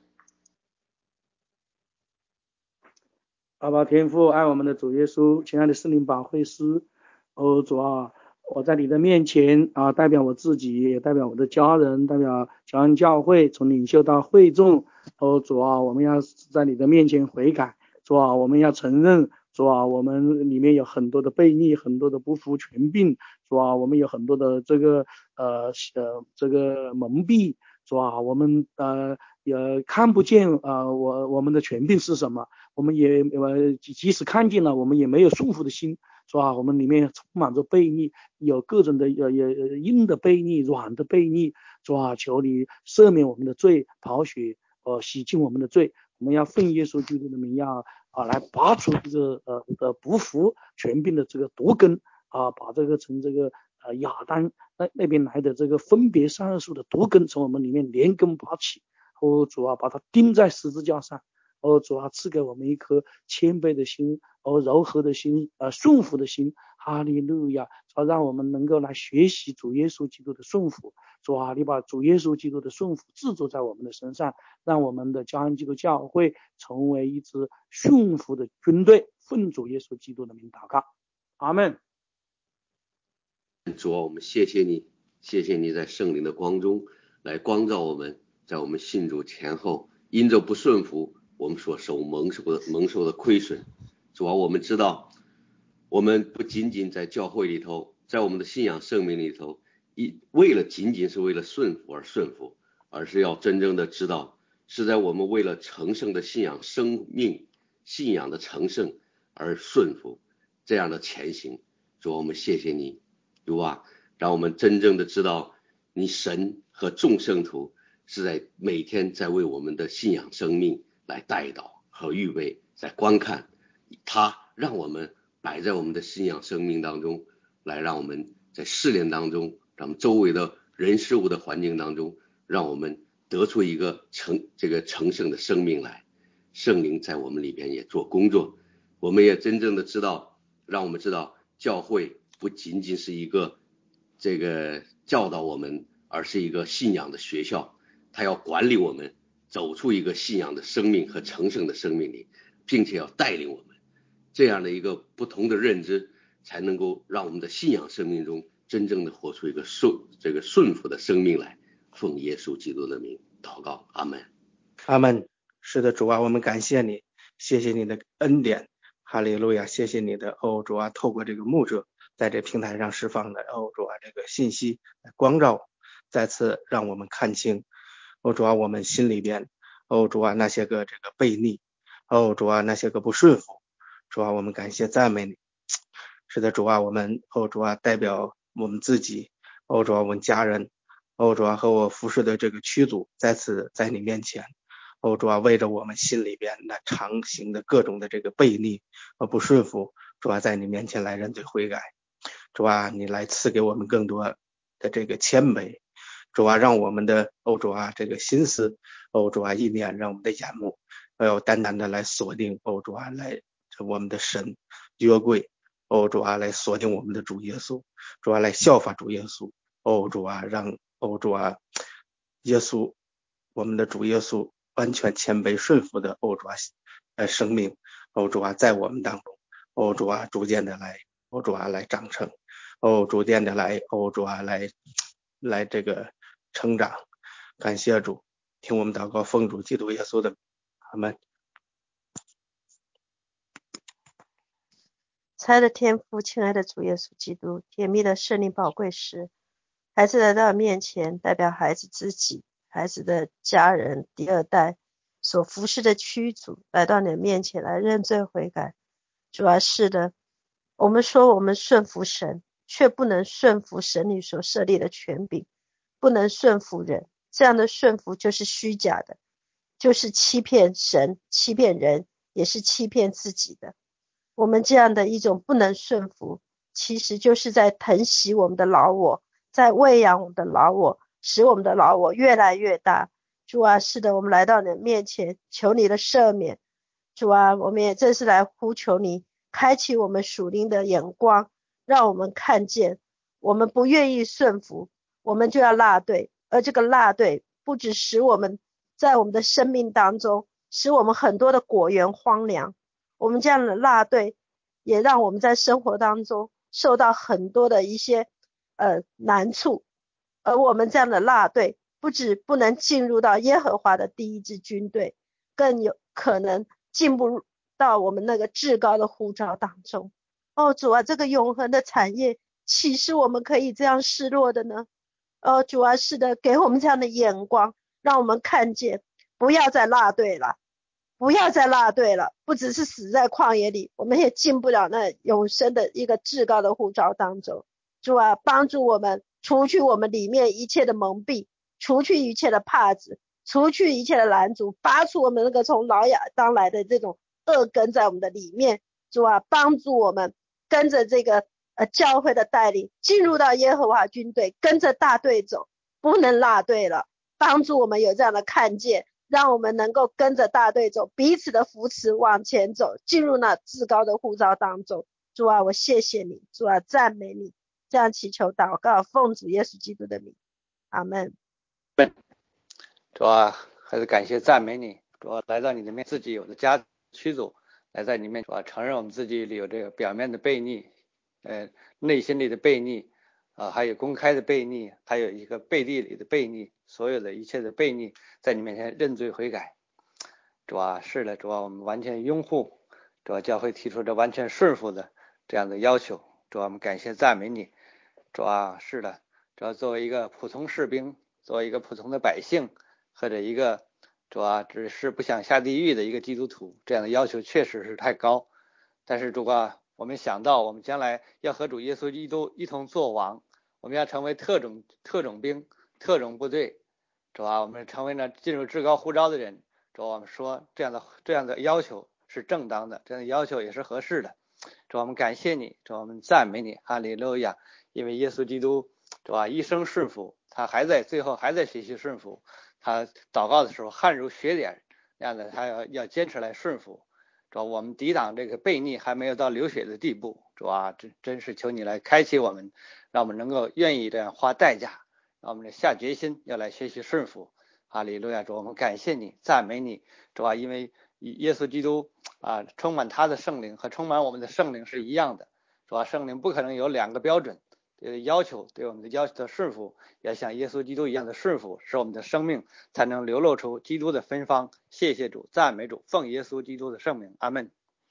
Speaker 5: 阿爸天父，爱我们的主耶稣，亲爱的圣灵保惠师，哦主啊，我在你的面前啊，代表我自己，也代表我的家人，代表乔恩教会，从领袖到会众，哦主啊，我们要在你的面前悔改，主啊，我们要承认，主啊，我们里面有很多的悖逆，很多的不服权柄，主啊，我们有很多的这个呃呃这个蒙蔽，主啊，我们呃也看不见呃我我们的权柄是什么。我们也呃即使看见了，我们也没有顺服的心，是吧？我们里面充满着悖逆，有各种的呃也硬的悖逆，软的悖逆，是吧？求你赦免我们的罪，宝血呃洗净我们的罪。我们要奉耶稣基督的名，要啊来拔除这个呃的不服权柄的这个毒根啊，把这个从这个呃亚当那那边来的这个分别善恶树的毒根从我们里面连根拔起，哦主啊，把它钉在十字架上。哦，主啊，赐给我们一颗谦卑的心，哦，柔和的心，呃，顺服的心。哈利路亚！主啊，让我们能够来学习主耶稣基督的顺服。主啊，你把主耶稣基督的顺服制作在我们的身上，让我们的嘉恩基督教会成为一支顺服的军队。奉主耶稣基督的名祷告，阿们。
Speaker 10: 主啊，我们谢谢你，谢谢你在圣灵的光中来光照我们，在我们信主前后，因着不顺服，我们所受蒙受的蒙受的亏损。主啊，我们知道我们不仅仅在教会里头，在我们的信仰生命里头，一为了仅仅是为了顺服而顺服，而是要真正的知道是在我们为了成圣的信仰生命信仰的成圣而顺服，这样的前行。主啊，我们谢谢你，主啊，让我们真正的知道你神和众圣徒是在每天在为我们的信仰生命来带导和预备，在观看他让我们摆在我们的信仰生命当中，来让我们在试炼当中，让我们周围的人事物的环境当中，让我们得出一个成这个成圣的生命来。圣灵在我们里边也做工作，我们也真正的知道，让我们知道教会不仅仅是一个这个教导我们，而是一个信仰的学校，它要管理我们走出一个信仰的生命和成圣的生命里，并且要带领我们，这样的一个不同的认知，才能够让我们的信仰生命中真正的活出一个顺这个顺服的生命来。奉耶稣基督的名祷告，阿们。
Speaker 11: 阿们。是的，主啊，我们感谢你，谢谢你的恩典，哈利路亚，谢谢你的哦，主啊，透过这个牧者在这平台上释放的哦，主啊，这个信息光照，再次让我们看清哦，主啊，我们心里边哦，主啊，那些个这个悖逆，哦，主啊，那些个不顺服，主啊，我们感谢赞美你。是的，主啊，我们哦，主啊，代表我们自己，哦，主啊，我们家人，哦，主啊，和我服侍的这个区组再次在你面前，哦，主啊，为着我们心里边那常行的各种的这个悖逆和不顺服，主啊，在你面前来认罪悔改。主啊，你来赐给我们更多的这个谦卑，主啊，让我们的哦，主啊，这个心思，哦，主啊，意念，让我们的眼目要单单的来锁定，哦，主啊，来我们的神约柜，哦，主啊，来锁定我们的主耶稣，主啊，来效法主耶稣，哦，主啊，让哦，主啊，耶稣，我们的主耶稣完全谦卑顺服的哦，主啊，呃，生命，哦，主啊，在我们当中，哦，主啊，逐渐的来，哦，主啊，来长成，哦，逐渐的来，哦，主啊，来来这个成长。感谢主，听我们祷告，奉主基督耶稣的名，阿们。
Speaker 12: 亲爱的天父，亲爱的主耶稣基督，甜蜜的圣灵宝贵师， 孩子来到面前，代表孩子自己、孩子的家人、第二代所服侍的驱主来到你的面前来认罪悔改。主啊，是的，我们说我们顺服神，却不能顺服神你所设立的权柄，不能顺服人，这样的顺服就是虚假的，就是欺骗神、欺骗人，也是欺骗自己的。我们这样的一种不能顺服，其实就是在疼惜我们的老我，在喂养我们的老我，使我们的老我越来越大。主啊，是的，我们来到你的面前，求你的赦免。主啊，我们也正是来呼求你，开启我们属灵的眼光，让我们看见我们不愿意顺服，我们就要落队，而这个落队不只使我们在我们的生命当中，使我们很多的果园荒凉，我们这样的落队也让我们在生活当中受到很多的一些呃难处，而我们这样的落队不止不能进入到耶和华的第一支军队，更有可能进不到我们那个至高的呼召当中。哦，主啊，这个永恒的产业岂是我们可以这样失落的呢？哦，主啊，是的，给我们这样的眼光，让我们看见不要再落队了，不要再落队了，不只是死在旷野里，我们也进不了那永生的一个至高的呼召当中。主啊，帮助我们除去我们里面一切的蒙蔽，除去一切的帕子，除去一切的拦阻，拔出我们那个从老亚当来的这种恶根在我们的里面。主啊，帮助我们跟着这个呃教会的带领进入到耶和华军队，跟着大队走，不能落队了。帮助我们有这样的看见，让我们能够跟着大队走，彼此的扶持往前走，进入那至高的呼召当中。主啊，我谢谢你，主啊，赞美你，这样祈求祷告，奉主耶稣基督的名，阿们。
Speaker 13: 主啊，还是感谢赞美你，主啊，来到你的面，自己有的家驱主来在你面，主啊，承认我们自己里有这个表面的悖逆，呃，内心里的悖逆啊，还有公开的悖逆，还有一个背地里的悖逆，所有的一切的悖逆，在你面前认罪悔改。主啊，是的，主啊，我们完全拥护，主啊，教会提出这完全顺服的这样的要求，主啊，我们感谢赞美你。主啊，是的，主啊，作为一个普通士兵，作为一个普通的百姓，或者一个主啊只是不想下地狱的一个基督徒，这样的要求确实是太高。但是主啊，我们想到我们将来要和主耶稣基督一同作王，我们要成为特种特种兵、特种部队，主啊，我们成为了进入至高呼召的人。主啊，我们说这样的这样的要求是正当的，这样的要求也是合适的。主啊，我们感谢你，主啊，我们赞美你，哈利路亚！因为耶稣基督主啊一生顺服，他还在最后还在学习顺服，他祷告的时候汗如血点那样的，他要要坚持来顺服。主啊，我们抵挡这个悖逆还没有到流血的地步，主啊，真真是求你来开启我们，让我们能够愿意这样花代价，让我们下决心要来学习顺服。哈利路亚！主，我们感谢你，赞美你，主啊，因为耶稣基督啊，充满他的圣灵和充满我们的圣灵是一样的，主啊，圣灵不可能有两个标准。对要求对我们的要求的顺服，要像耶稣基督一样的顺服，使我们的生命才能流露出基督的芬芳。谢谢主，赞美主，奉耶稣基督的圣名，阿们。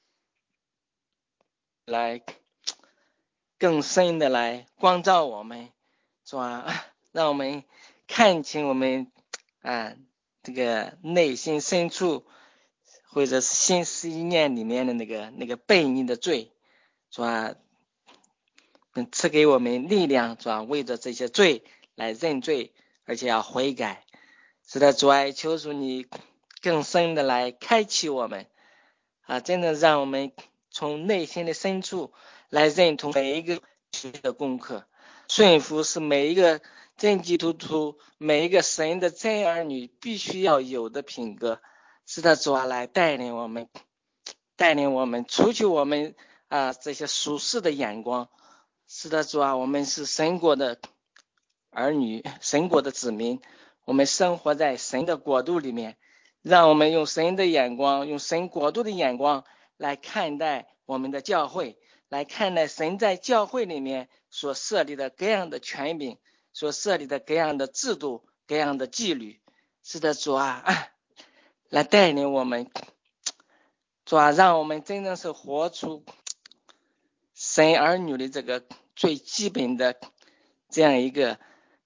Speaker 14: 来更深的来光照我们，是吧？让我们看清我们啊这个内心深处或者是心思意念里面的那个那个悖逆的罪，是吧？赐给我们力量，主啊，为着这些罪来认罪，而且要悔改。是的，主啊，求主你更深的来开启我们啊，真的让我们从内心的深处来认同每一个的功课。顺服是每一个真基督徒，每一个神的真儿女必须要有的品格。是的，主啊，来带领我们，带领我们除去我们啊这些俗世的眼光。是的，主啊，我们是神国的儿女，神国的子民，我们生活在神的国度里面，让我们用神的眼光，用神国度的眼光来看待我们的教会，来看待神在教会里面所设立的各样的权柄，所设立的各样的制度，各样的纪律。是的，主啊，来带领我们，主啊，让我们真正是活出神儿女的这个最基本的这样一个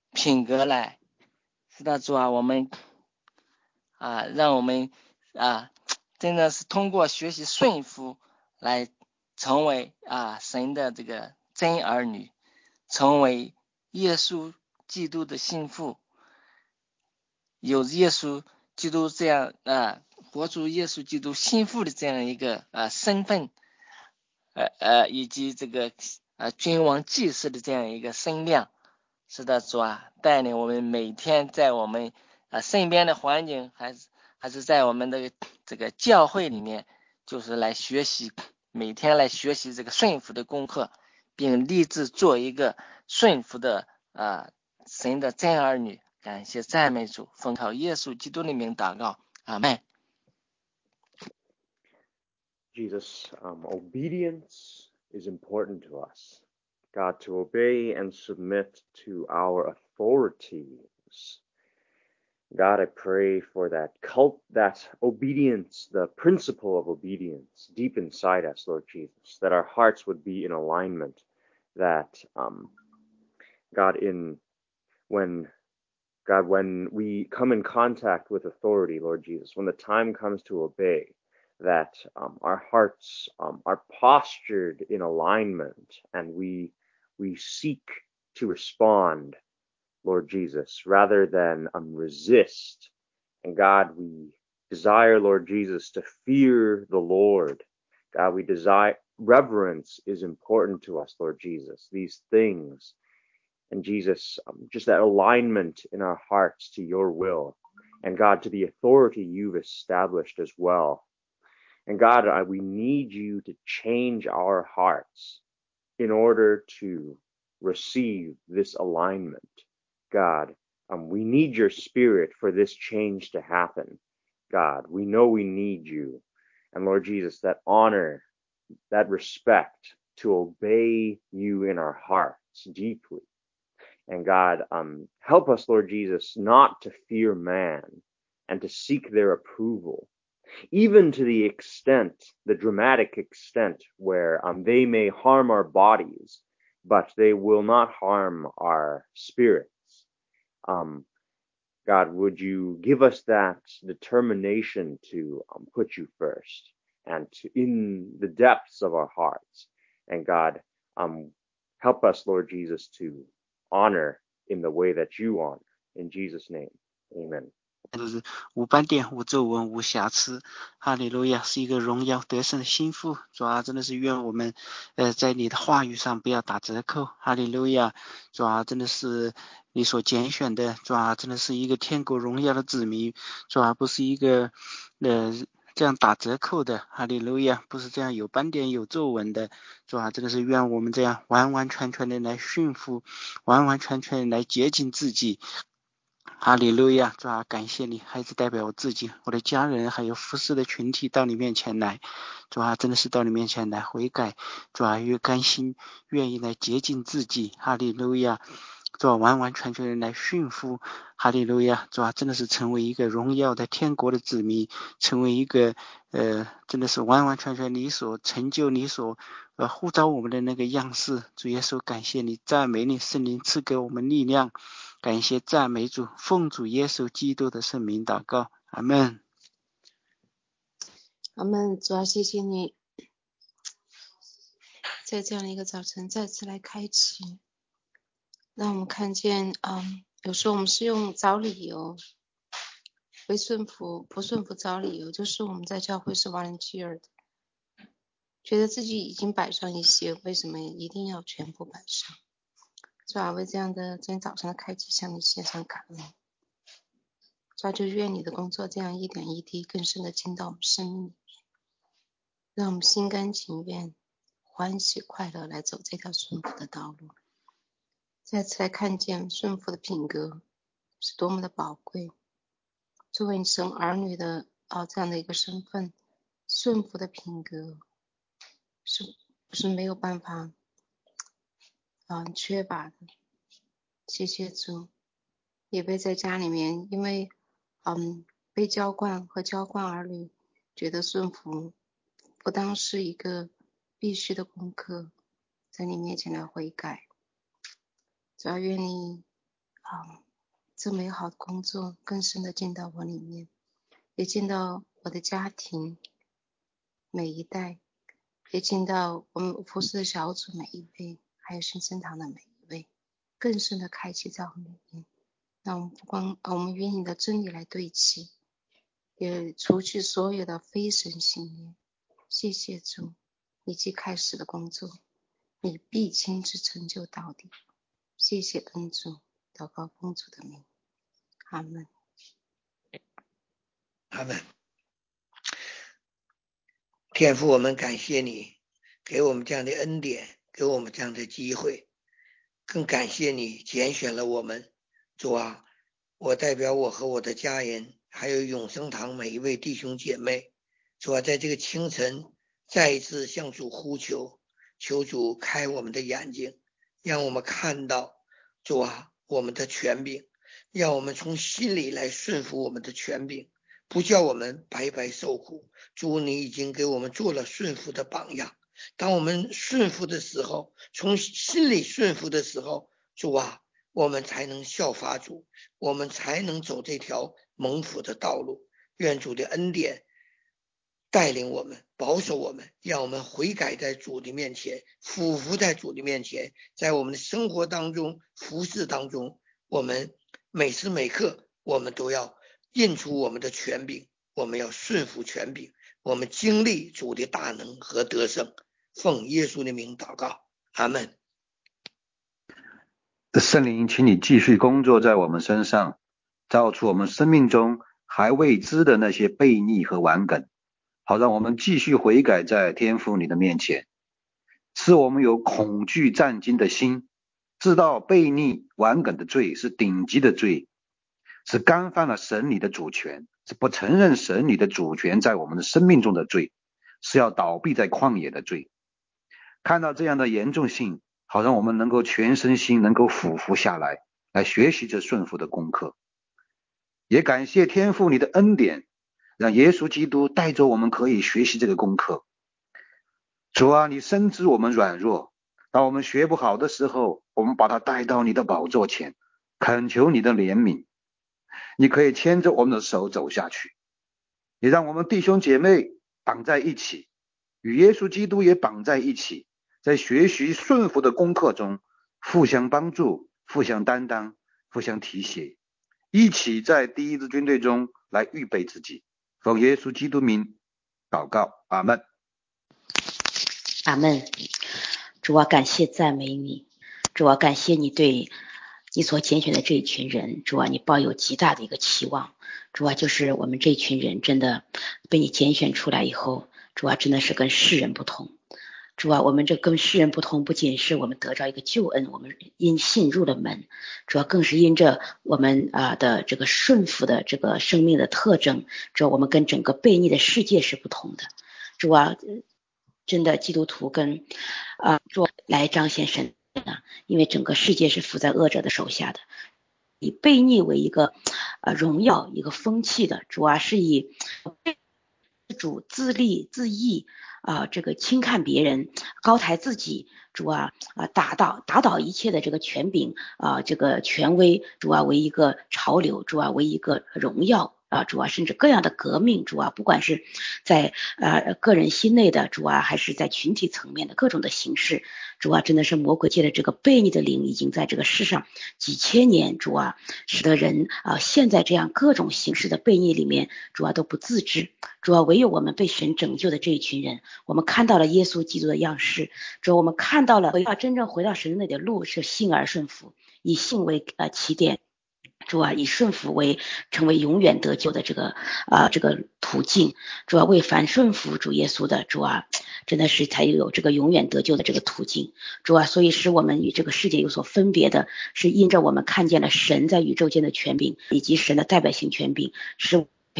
Speaker 14: 品格来。是的，主啊，我们啊，让我们啊，真的是通过学习顺服来成为啊神的这个真儿女，成为耶稣基督的心腹，有耶稣基督这样啊，活出耶稣基督心腹的这样一个啊身份，呃呃，以及这个啊君王祭司的这样一个身量。是的，主啊，带领我们每天在我们啊身边的环境，还是还是在我们的这个教会里面，就是来学习，每天来学习这个顺服的功课，并立志做一个顺服的啊神的真儿女。感谢赞美主，奉靠耶稣基督的名祷告，阿们。
Speaker 15: Jesus, um, obedience is important to us. God, to obey and submit to our authorities. God, I pray for that cult, that obedience, the principle of obedience deep inside us, Lord Jesus, that our hearts would be in alignment, that, um, God, in, when, God, when we come in contact with authority, Lord Jesus, when the time comes to obey, that um, our hearts um, are postured in alignment and we we seek to respond, Lord Jesus, rather than um, resist. And God, we desire, Lord Jesus, to fear the Lord. God, we desire, reverence is important to us, Lord Jesus, these things. And Jesus, um, just that alignment in our hearts to your will. And God, to the authority you've established as well. And God, I, we need you to change our hearts in order to receive this alignment. God, um, we need your spirit for this change to happen. God, we know we need you. And Lord Jesus, that honor, that respect to obey you in our hearts deeply. And God, um, help us, Lord Jesus, not to fear man and to seek their approval, even to the extent, the dramatic extent where um, they may harm our bodies, but they will not harm our spirits. Um, God, would you give us that determination to um, put you first and to in the depths of our hearts. And God, um, help us, Lord Jesus, to honor in the way that you honor. In Jesus' name, amen.
Speaker 16: 都是无斑点、无皱纹、无瑕疵。哈利路亚，是一个荣耀得胜的心腹。主啊，真的是愿我们，呃，在你的话语上不要打折扣。哈利路亚，主啊，真的是你所拣选的。主啊，真的是一个天国荣耀的子民。主啊，不是一个，呃。这样打折扣的，哈利路亚，不是这样有斑点有皱纹的。主啊，真的是愿我们这样完完全全的来驯服，完完全全的来洁净自己。哈利路亚，主啊，感谢你，孩子代表我自己、我的家人还有服侍的群体到你面前来。主啊，真的是到你面前来悔改。主啊，越甘心愿意来洁净自己。哈利路亚，主啊，完完全全的来驯服。哈利路亚，主啊，真的是成为一个荣耀的天国的子民，成为一个呃，真的是完完全全你所成就、你所呃呼召我们的那个样式。主耶稣，感谢你，赞美你，圣灵赐给我们力量。感谢赞美主，奉主耶稣基督的圣名祷告，阿们。
Speaker 17: 阿们。主啊，谢谢你，在这样的一个早晨再次来开启，让我们看见，嗯，有时候我们是用找理由，为顺服不顺服找理由，就是我们在教会是 volunteer 的，觉得自己已经摆上一些，为什么一定要全部摆上？主啊，为这样的今天早上的开启向你献上感恩。主啊，就愿你的工作这样一点一滴更深的进到我们生命里，让我们心甘情愿、欢喜快乐来走这条顺服的道路。再次来看见顺服的品格是多么的宝贵。作为神儿女的啊这样的一个身份，顺服的品格是是没有办法啊缺乏的。谢谢主，也被在家里面，因为嗯被浇灌和浇灌儿女，觉得顺服不当是一个必须的功课，在你面前来悔改。主要愿你啊这美好的工作更深的进到我里面，也进到我的家庭每一代，也进到我们服侍的小组每一位，还有新生堂的每一位，更深的开启在我们里面。那我们不光我们与你的真理来对齐，也除去所有的非神信念。谢谢主，你既开始的工作，你必亲自成就到底。谢谢恩主，祷告奉主的名，阿们。
Speaker 8: 阿们。天父，我们感谢你给我们这样的恩典，给我们这样的机会，更感谢你拣选了我们。主啊，我代表我和我的家人，还有永生堂每一位弟兄姐妹，主啊，在这个清晨再一次向主呼求，求主开我们的眼睛，让我们看到主啊我们的权柄，让我们从心里来顺服我们的权柄，不叫我们白白受苦。主，你已经给我们做了顺服的榜样，当我们顺服的时候，从心里顺服的时候，主啊，我们才能效法主，我们才能走这条蒙福的道路。愿主的恩典带领我们，保守我们，让我们悔改在主的面前，俯伏在主的面前，在我们的生活当中、服事当中，我们每时每刻我们都要认出我们的权柄，我们要顺服权柄，我们经历主的大能和得胜。奉耶稣的名祷告，阿们。
Speaker 18: 圣灵，请你继续工作在我们身上，造出我们生命中还未知的那些悖逆和顽梗，好让我们继续悔改在天父你的面前，使我们有恐惧战惊的心，知道悖逆顽梗的罪是顶级的罪，是干犯了神你的主权，是不承认神你的主权在我们的生命中的罪，是要倒闭在旷野的罪。看到这样的严重性，好让我们能够全身心能够俯伏下来，来学习这顺服的功课。也感谢天父你的恩典，让耶稣基督带着我们可以学习这个功课。主啊，你深知我们软弱，当我们学不好的时候，我们把它带到你的宝座前，恳求你的怜悯。你可以牵着我们的手走下去，也让我们弟兄姐妹绑在一起，与耶稣基督也绑在一起，在学习顺服的功课中互相帮助，互相担当，互相提携，一起在第一支军队中来预备自己。奉耶稣基督名祷告，阿们。
Speaker 9: 阿们。主啊，感谢赞美你，主啊，感谢你对你所拣选的这一群人，主啊，你抱有极大的一个期望。主啊，就是我们这群人真的被你拣选出来以后，主啊，真的是跟世人不同。主啊，我们这跟世人不同，不仅是我们得着一个救恩，我们因信入了门，主要更是因着我们啊的这个顺服的这个生命的特征，主要我们跟整个悖逆的世界是不同的。主啊，真的基督徒跟啊主来彰显神啊，因为整个世界是伏在恶者的手下的，以悖逆为一个呃荣耀一个风气的，主啊是以自主自立自义啊、呃，这个轻看别人，高抬自己，主啊啊、呃、打倒打倒一切的这个权柄啊、呃，这个权威，主啊为一个潮流，主啊为一个荣耀啊，主啊甚至各样的革命，主啊不管是在呃个人心内的主啊，还是在群体层面的各种的形式，主啊真的是魔鬼界的这个悖逆的灵已经在这个世上几千年，主啊使得人啊、呃、现在这样各种形式的悖逆里面，主啊都不自知。主啊，唯有我们被神拯救的这一群人，我们看到了耶稣基督的样式，主啊，我们看到了回到真正回到神那里的路是信而顺服，以信为呃起点，主啊，以顺服为成为永远得救的这个啊、呃、这个途径，主啊，为凡顺服主耶稣的，主啊，真的是才有这个永远得救的这个途径，主啊，所以使我们与这个世界有所分别的，是因着我们看见了神在宇宙间的权柄，以及神的代表性权柄，是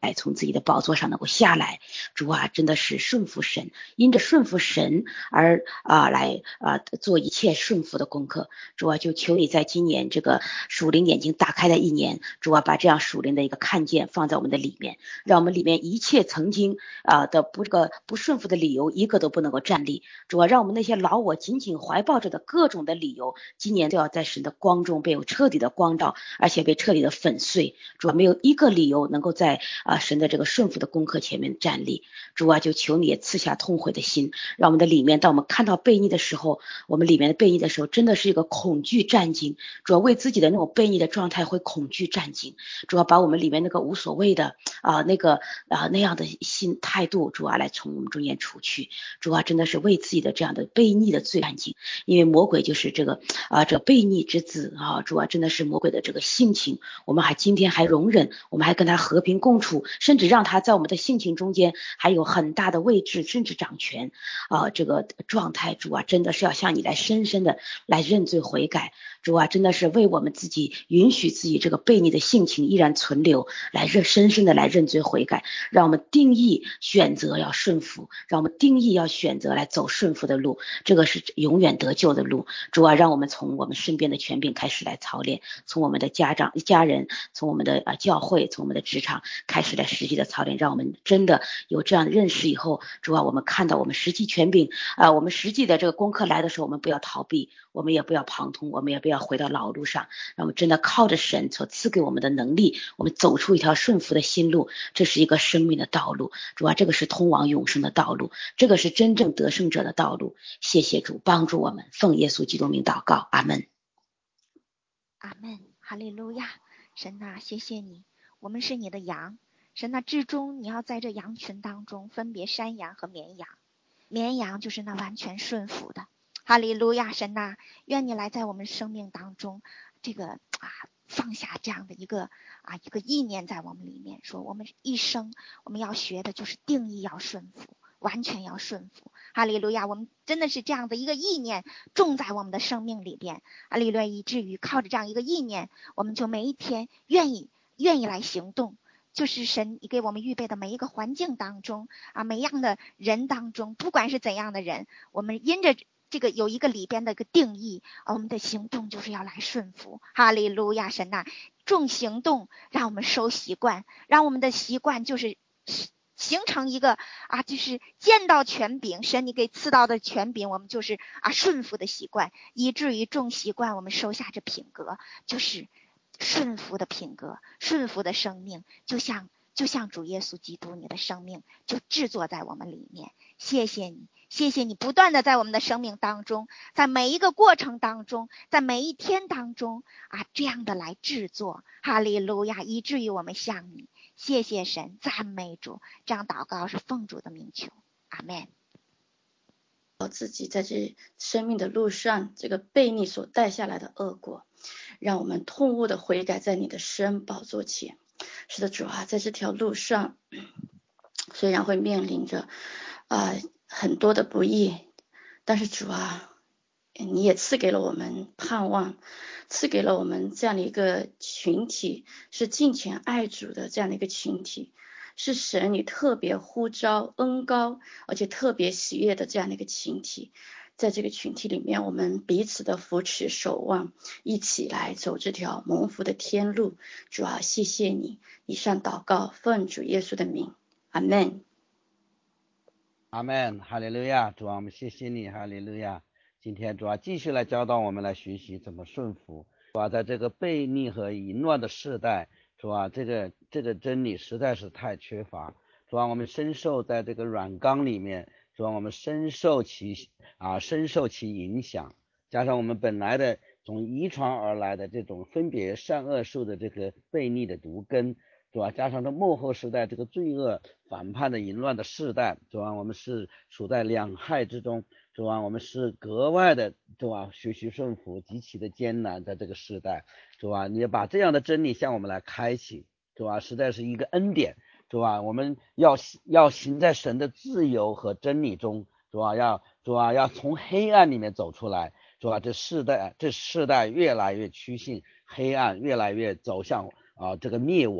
Speaker 9: 来从自己的宝座上能够下来。主啊，真的是顺服神，因着顺服神而啊来啊做一切顺服的功课。主啊，就求你在今年这个属灵眼睛打开的一年，主啊，把这样属灵的一个看见放在我们的里面，让我们里面一切曾经啊的不这个不顺服的理由一个都不能够站立。主啊，让我们那些老我紧紧怀抱着的各种的理由，今年都要在神的光中被有彻底的光照，而且被彻底的粉碎。主啊，没有一个理由能够在啊神的这个顺服的功课前面站立。主啊，就求你也赐下痛悔的心，让我们的里面，当我们看到悖逆的时候，我们里面的悖逆的时候，真的是一个恐惧战惊。主要为自己的那种悖逆的状态会恐惧战惊。主要把我们里面那个无所谓的啊那个啊那样的心态度，主啊来从我们中间除去。主啊，真的是为自己的这样的悖逆的罪战惊，因为魔鬼就是这个啊这悖逆之子啊。主啊，真的是魔鬼的这个性情，我们还今天还容忍，我们还跟他和平共处，甚至让他在我们的性情中间还有很大的位置，甚至掌权啊这个状态。主啊，真的是要向你来深深的来认罪悔改。主啊，真的是为我们自己允许自己这个悖逆的性情依然存留，来认深深的来认罪悔改，让我们定义选择要顺服，让我们定义要选择来走顺服的路，这个是永远得救的路。主啊，让我们从我们身边的权柄开始来操练，从我们的家长家人，从我们的啊教会，从我们的职场开始来实际的操练，让我们真的有这样的认识以后，主啊，我们看到我们实际权柄啊，我们实际的这个功课来的时候，我们不要逃避，我们也不要旁通，我们也不要回到老路上，让我们真的靠着神所赐给我们的能力，我们走出一条顺服的心路，这是一个生命的道路。主啊，这个是通往永生的道路，这个是真正得胜者的道路。谢谢主帮助我们，奉耶稣基督名祷告，阿们。
Speaker 19: 阿们，哈利路亚。神啊，谢谢你，我们是你的羊。神啊，至终你要在这羊群当中分别山羊和绵羊，绵羊就是那完全顺服的。哈利路亚。神啊，愿你来在我们生命当中这个啊放下这样的一个啊一个意念在我们里面，说我们一生我们要学的就是定义要顺服，完全要顺服。哈利路亚。我们真的是这样的一个意念种在我们的生命里边，哈利路亚，以至于靠着这样一个意念，我们就每一天愿意愿意来行动，就是神给我们预备的每一个环境当中啊，每样的人当中，不管是怎样的人，我们因着这个有一个里边的一个定义，我们的行动就是要来顺服。哈利路亚。神呐，重行动让我们收习惯，让我们的习惯就是形成一个啊，就是见到权柄，神你给赐到的权柄，我们就是啊顺服的习惯，以至于重习惯我们收下这品格，就是顺服的品格，顺服的生命，就像就像主耶稣基督，你的生命就制作在我们里面。谢谢你，谢谢你不断的在我们的生命当中，在每一个过程当中，在每一天当中啊，这样的来制作。哈利路亚，以至于我们向你。谢谢神，赞美主。这样祷告是奉主的名求，阿们。
Speaker 20: 我自己在这生命的路上，这个悖逆所带下来的恶果，让我们痛悟的悔改在你的施恩宝座前。是的，主啊，在这条路上虽然会面临着啊、呃、很多的不易，但是主啊，你也赐给了我们盼望，赐给了我们这样的一个群体，是敬虔爱主的这样的一个群体，是神你特别呼召恩膏而且特别喜悦的这样的一个群体。在这个群体里面，我们彼此的扶持守望，一起来走这条蒙福的天路。主啊，谢谢你。以上祷告奉主耶稣的名，阿们。
Speaker 6: 阿们，哈利路亚。主啊，我们谢谢你，哈利路亚。今天主啊继续来教导我们来学习怎么顺服。主啊，在这个悖逆和淫乱的世代，主啊，这个这个真理实在是太缺乏。主啊，我们深受在这个软缸里面，主啊，我们深受其啊深受其影响，加上我们本来的从遗传而来的这种分别善恶树的这个悖逆的毒根，主啊，加上这末后时代这个罪恶反叛的淫乱的世代，主啊，我们是处在两害之中。主啊，我们是格外的主啊学习顺服，极其的艰难，在这个时代。主啊，你把这样的真理向我们来开启，主啊，实在是一个恩典。主啊，我们要要行在神的自由和真理中。主啊，要主啊要从黑暗里面走出来。主啊，这世代这世代越来越趋向黑暗，越来越走向啊这个灭亡。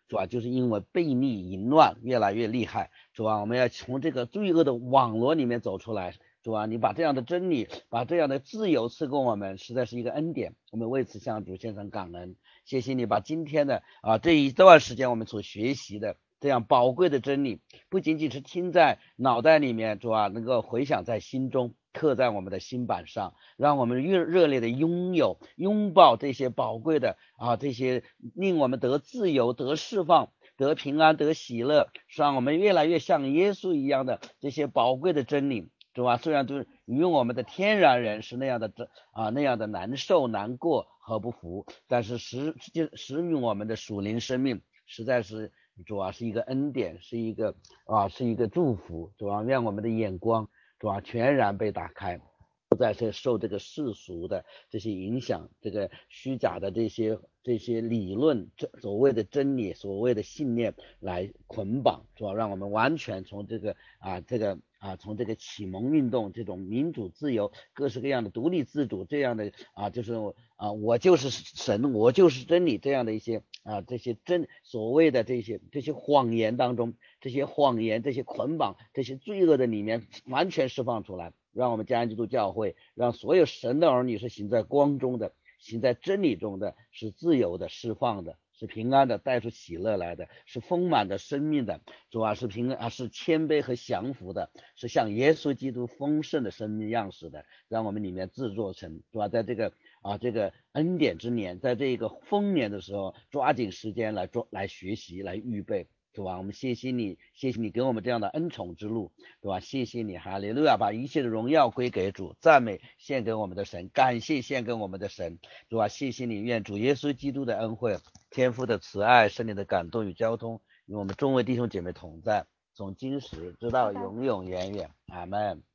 Speaker 6: 主啊，就是因为悖逆淫乱越来越厉害，主啊，我们要从这个罪恶的网络里面走出来。主啊，你把这样的真理，把这样的自由赐给我们，实在是一个恩典，我们为此向主献上感恩。谢谢你把今天的啊这一段时间我们所学习的这样宝贵的真理，不仅仅是听在脑袋里面，主啊，能够回想在心中，刻在我们的心板上，让我们热热烈的拥有拥抱这些宝贵的啊这些令我们得自由得释放得平安得喜乐，让我们越来越像耶稣一样的这些宝贵的真理。主啊，虽然就是与我们的天然人是那样的啊那样的难受难过和不服，但是实实与我们的属灵生命实在是主啊是一个恩典，是一个啊是一个祝福。主啊，让我们的眼光主啊全然被打开，不再是受这个世俗的这些影响，这个虚假的这些这些理论，这所谓的真理，所谓的信念来捆绑，主要让我们完全从这个啊这个啊从这个启蒙运动这种民主自由各式各样的独立自主这样的啊就是啊我就是神我就是真理这样的一些啊这些真所谓的这些这些谎言当中，这些谎言这些捆绑这些罪恶的里面完全释放出来，让我们嘉安基督教会，让所有神的儿女是行在光中的，行在真理中的，是自由的释放的，是平安的，带出喜乐来的，是丰满的生命的，主啊是平啊是谦卑和降服的，是像耶稣基督丰盛的生命样式的，让我们里面制作成，主啊在这个啊这个恩典之年，在这个丰年的时候，抓紧时间来做来学习来预备。对吧？我们谢谢你，谢谢你给我们这样的恩宠之路，对吧？谢谢你，哈利路亚，把一切的荣耀归给主，赞美献给我们的神，感谢献给我们的神，对吧？谢谢你，愿主耶稣基督的恩惠、天父的慈爱、圣灵的感动与交通，与我们众位弟兄姐妹同在，从今时直到永永远远，阿们。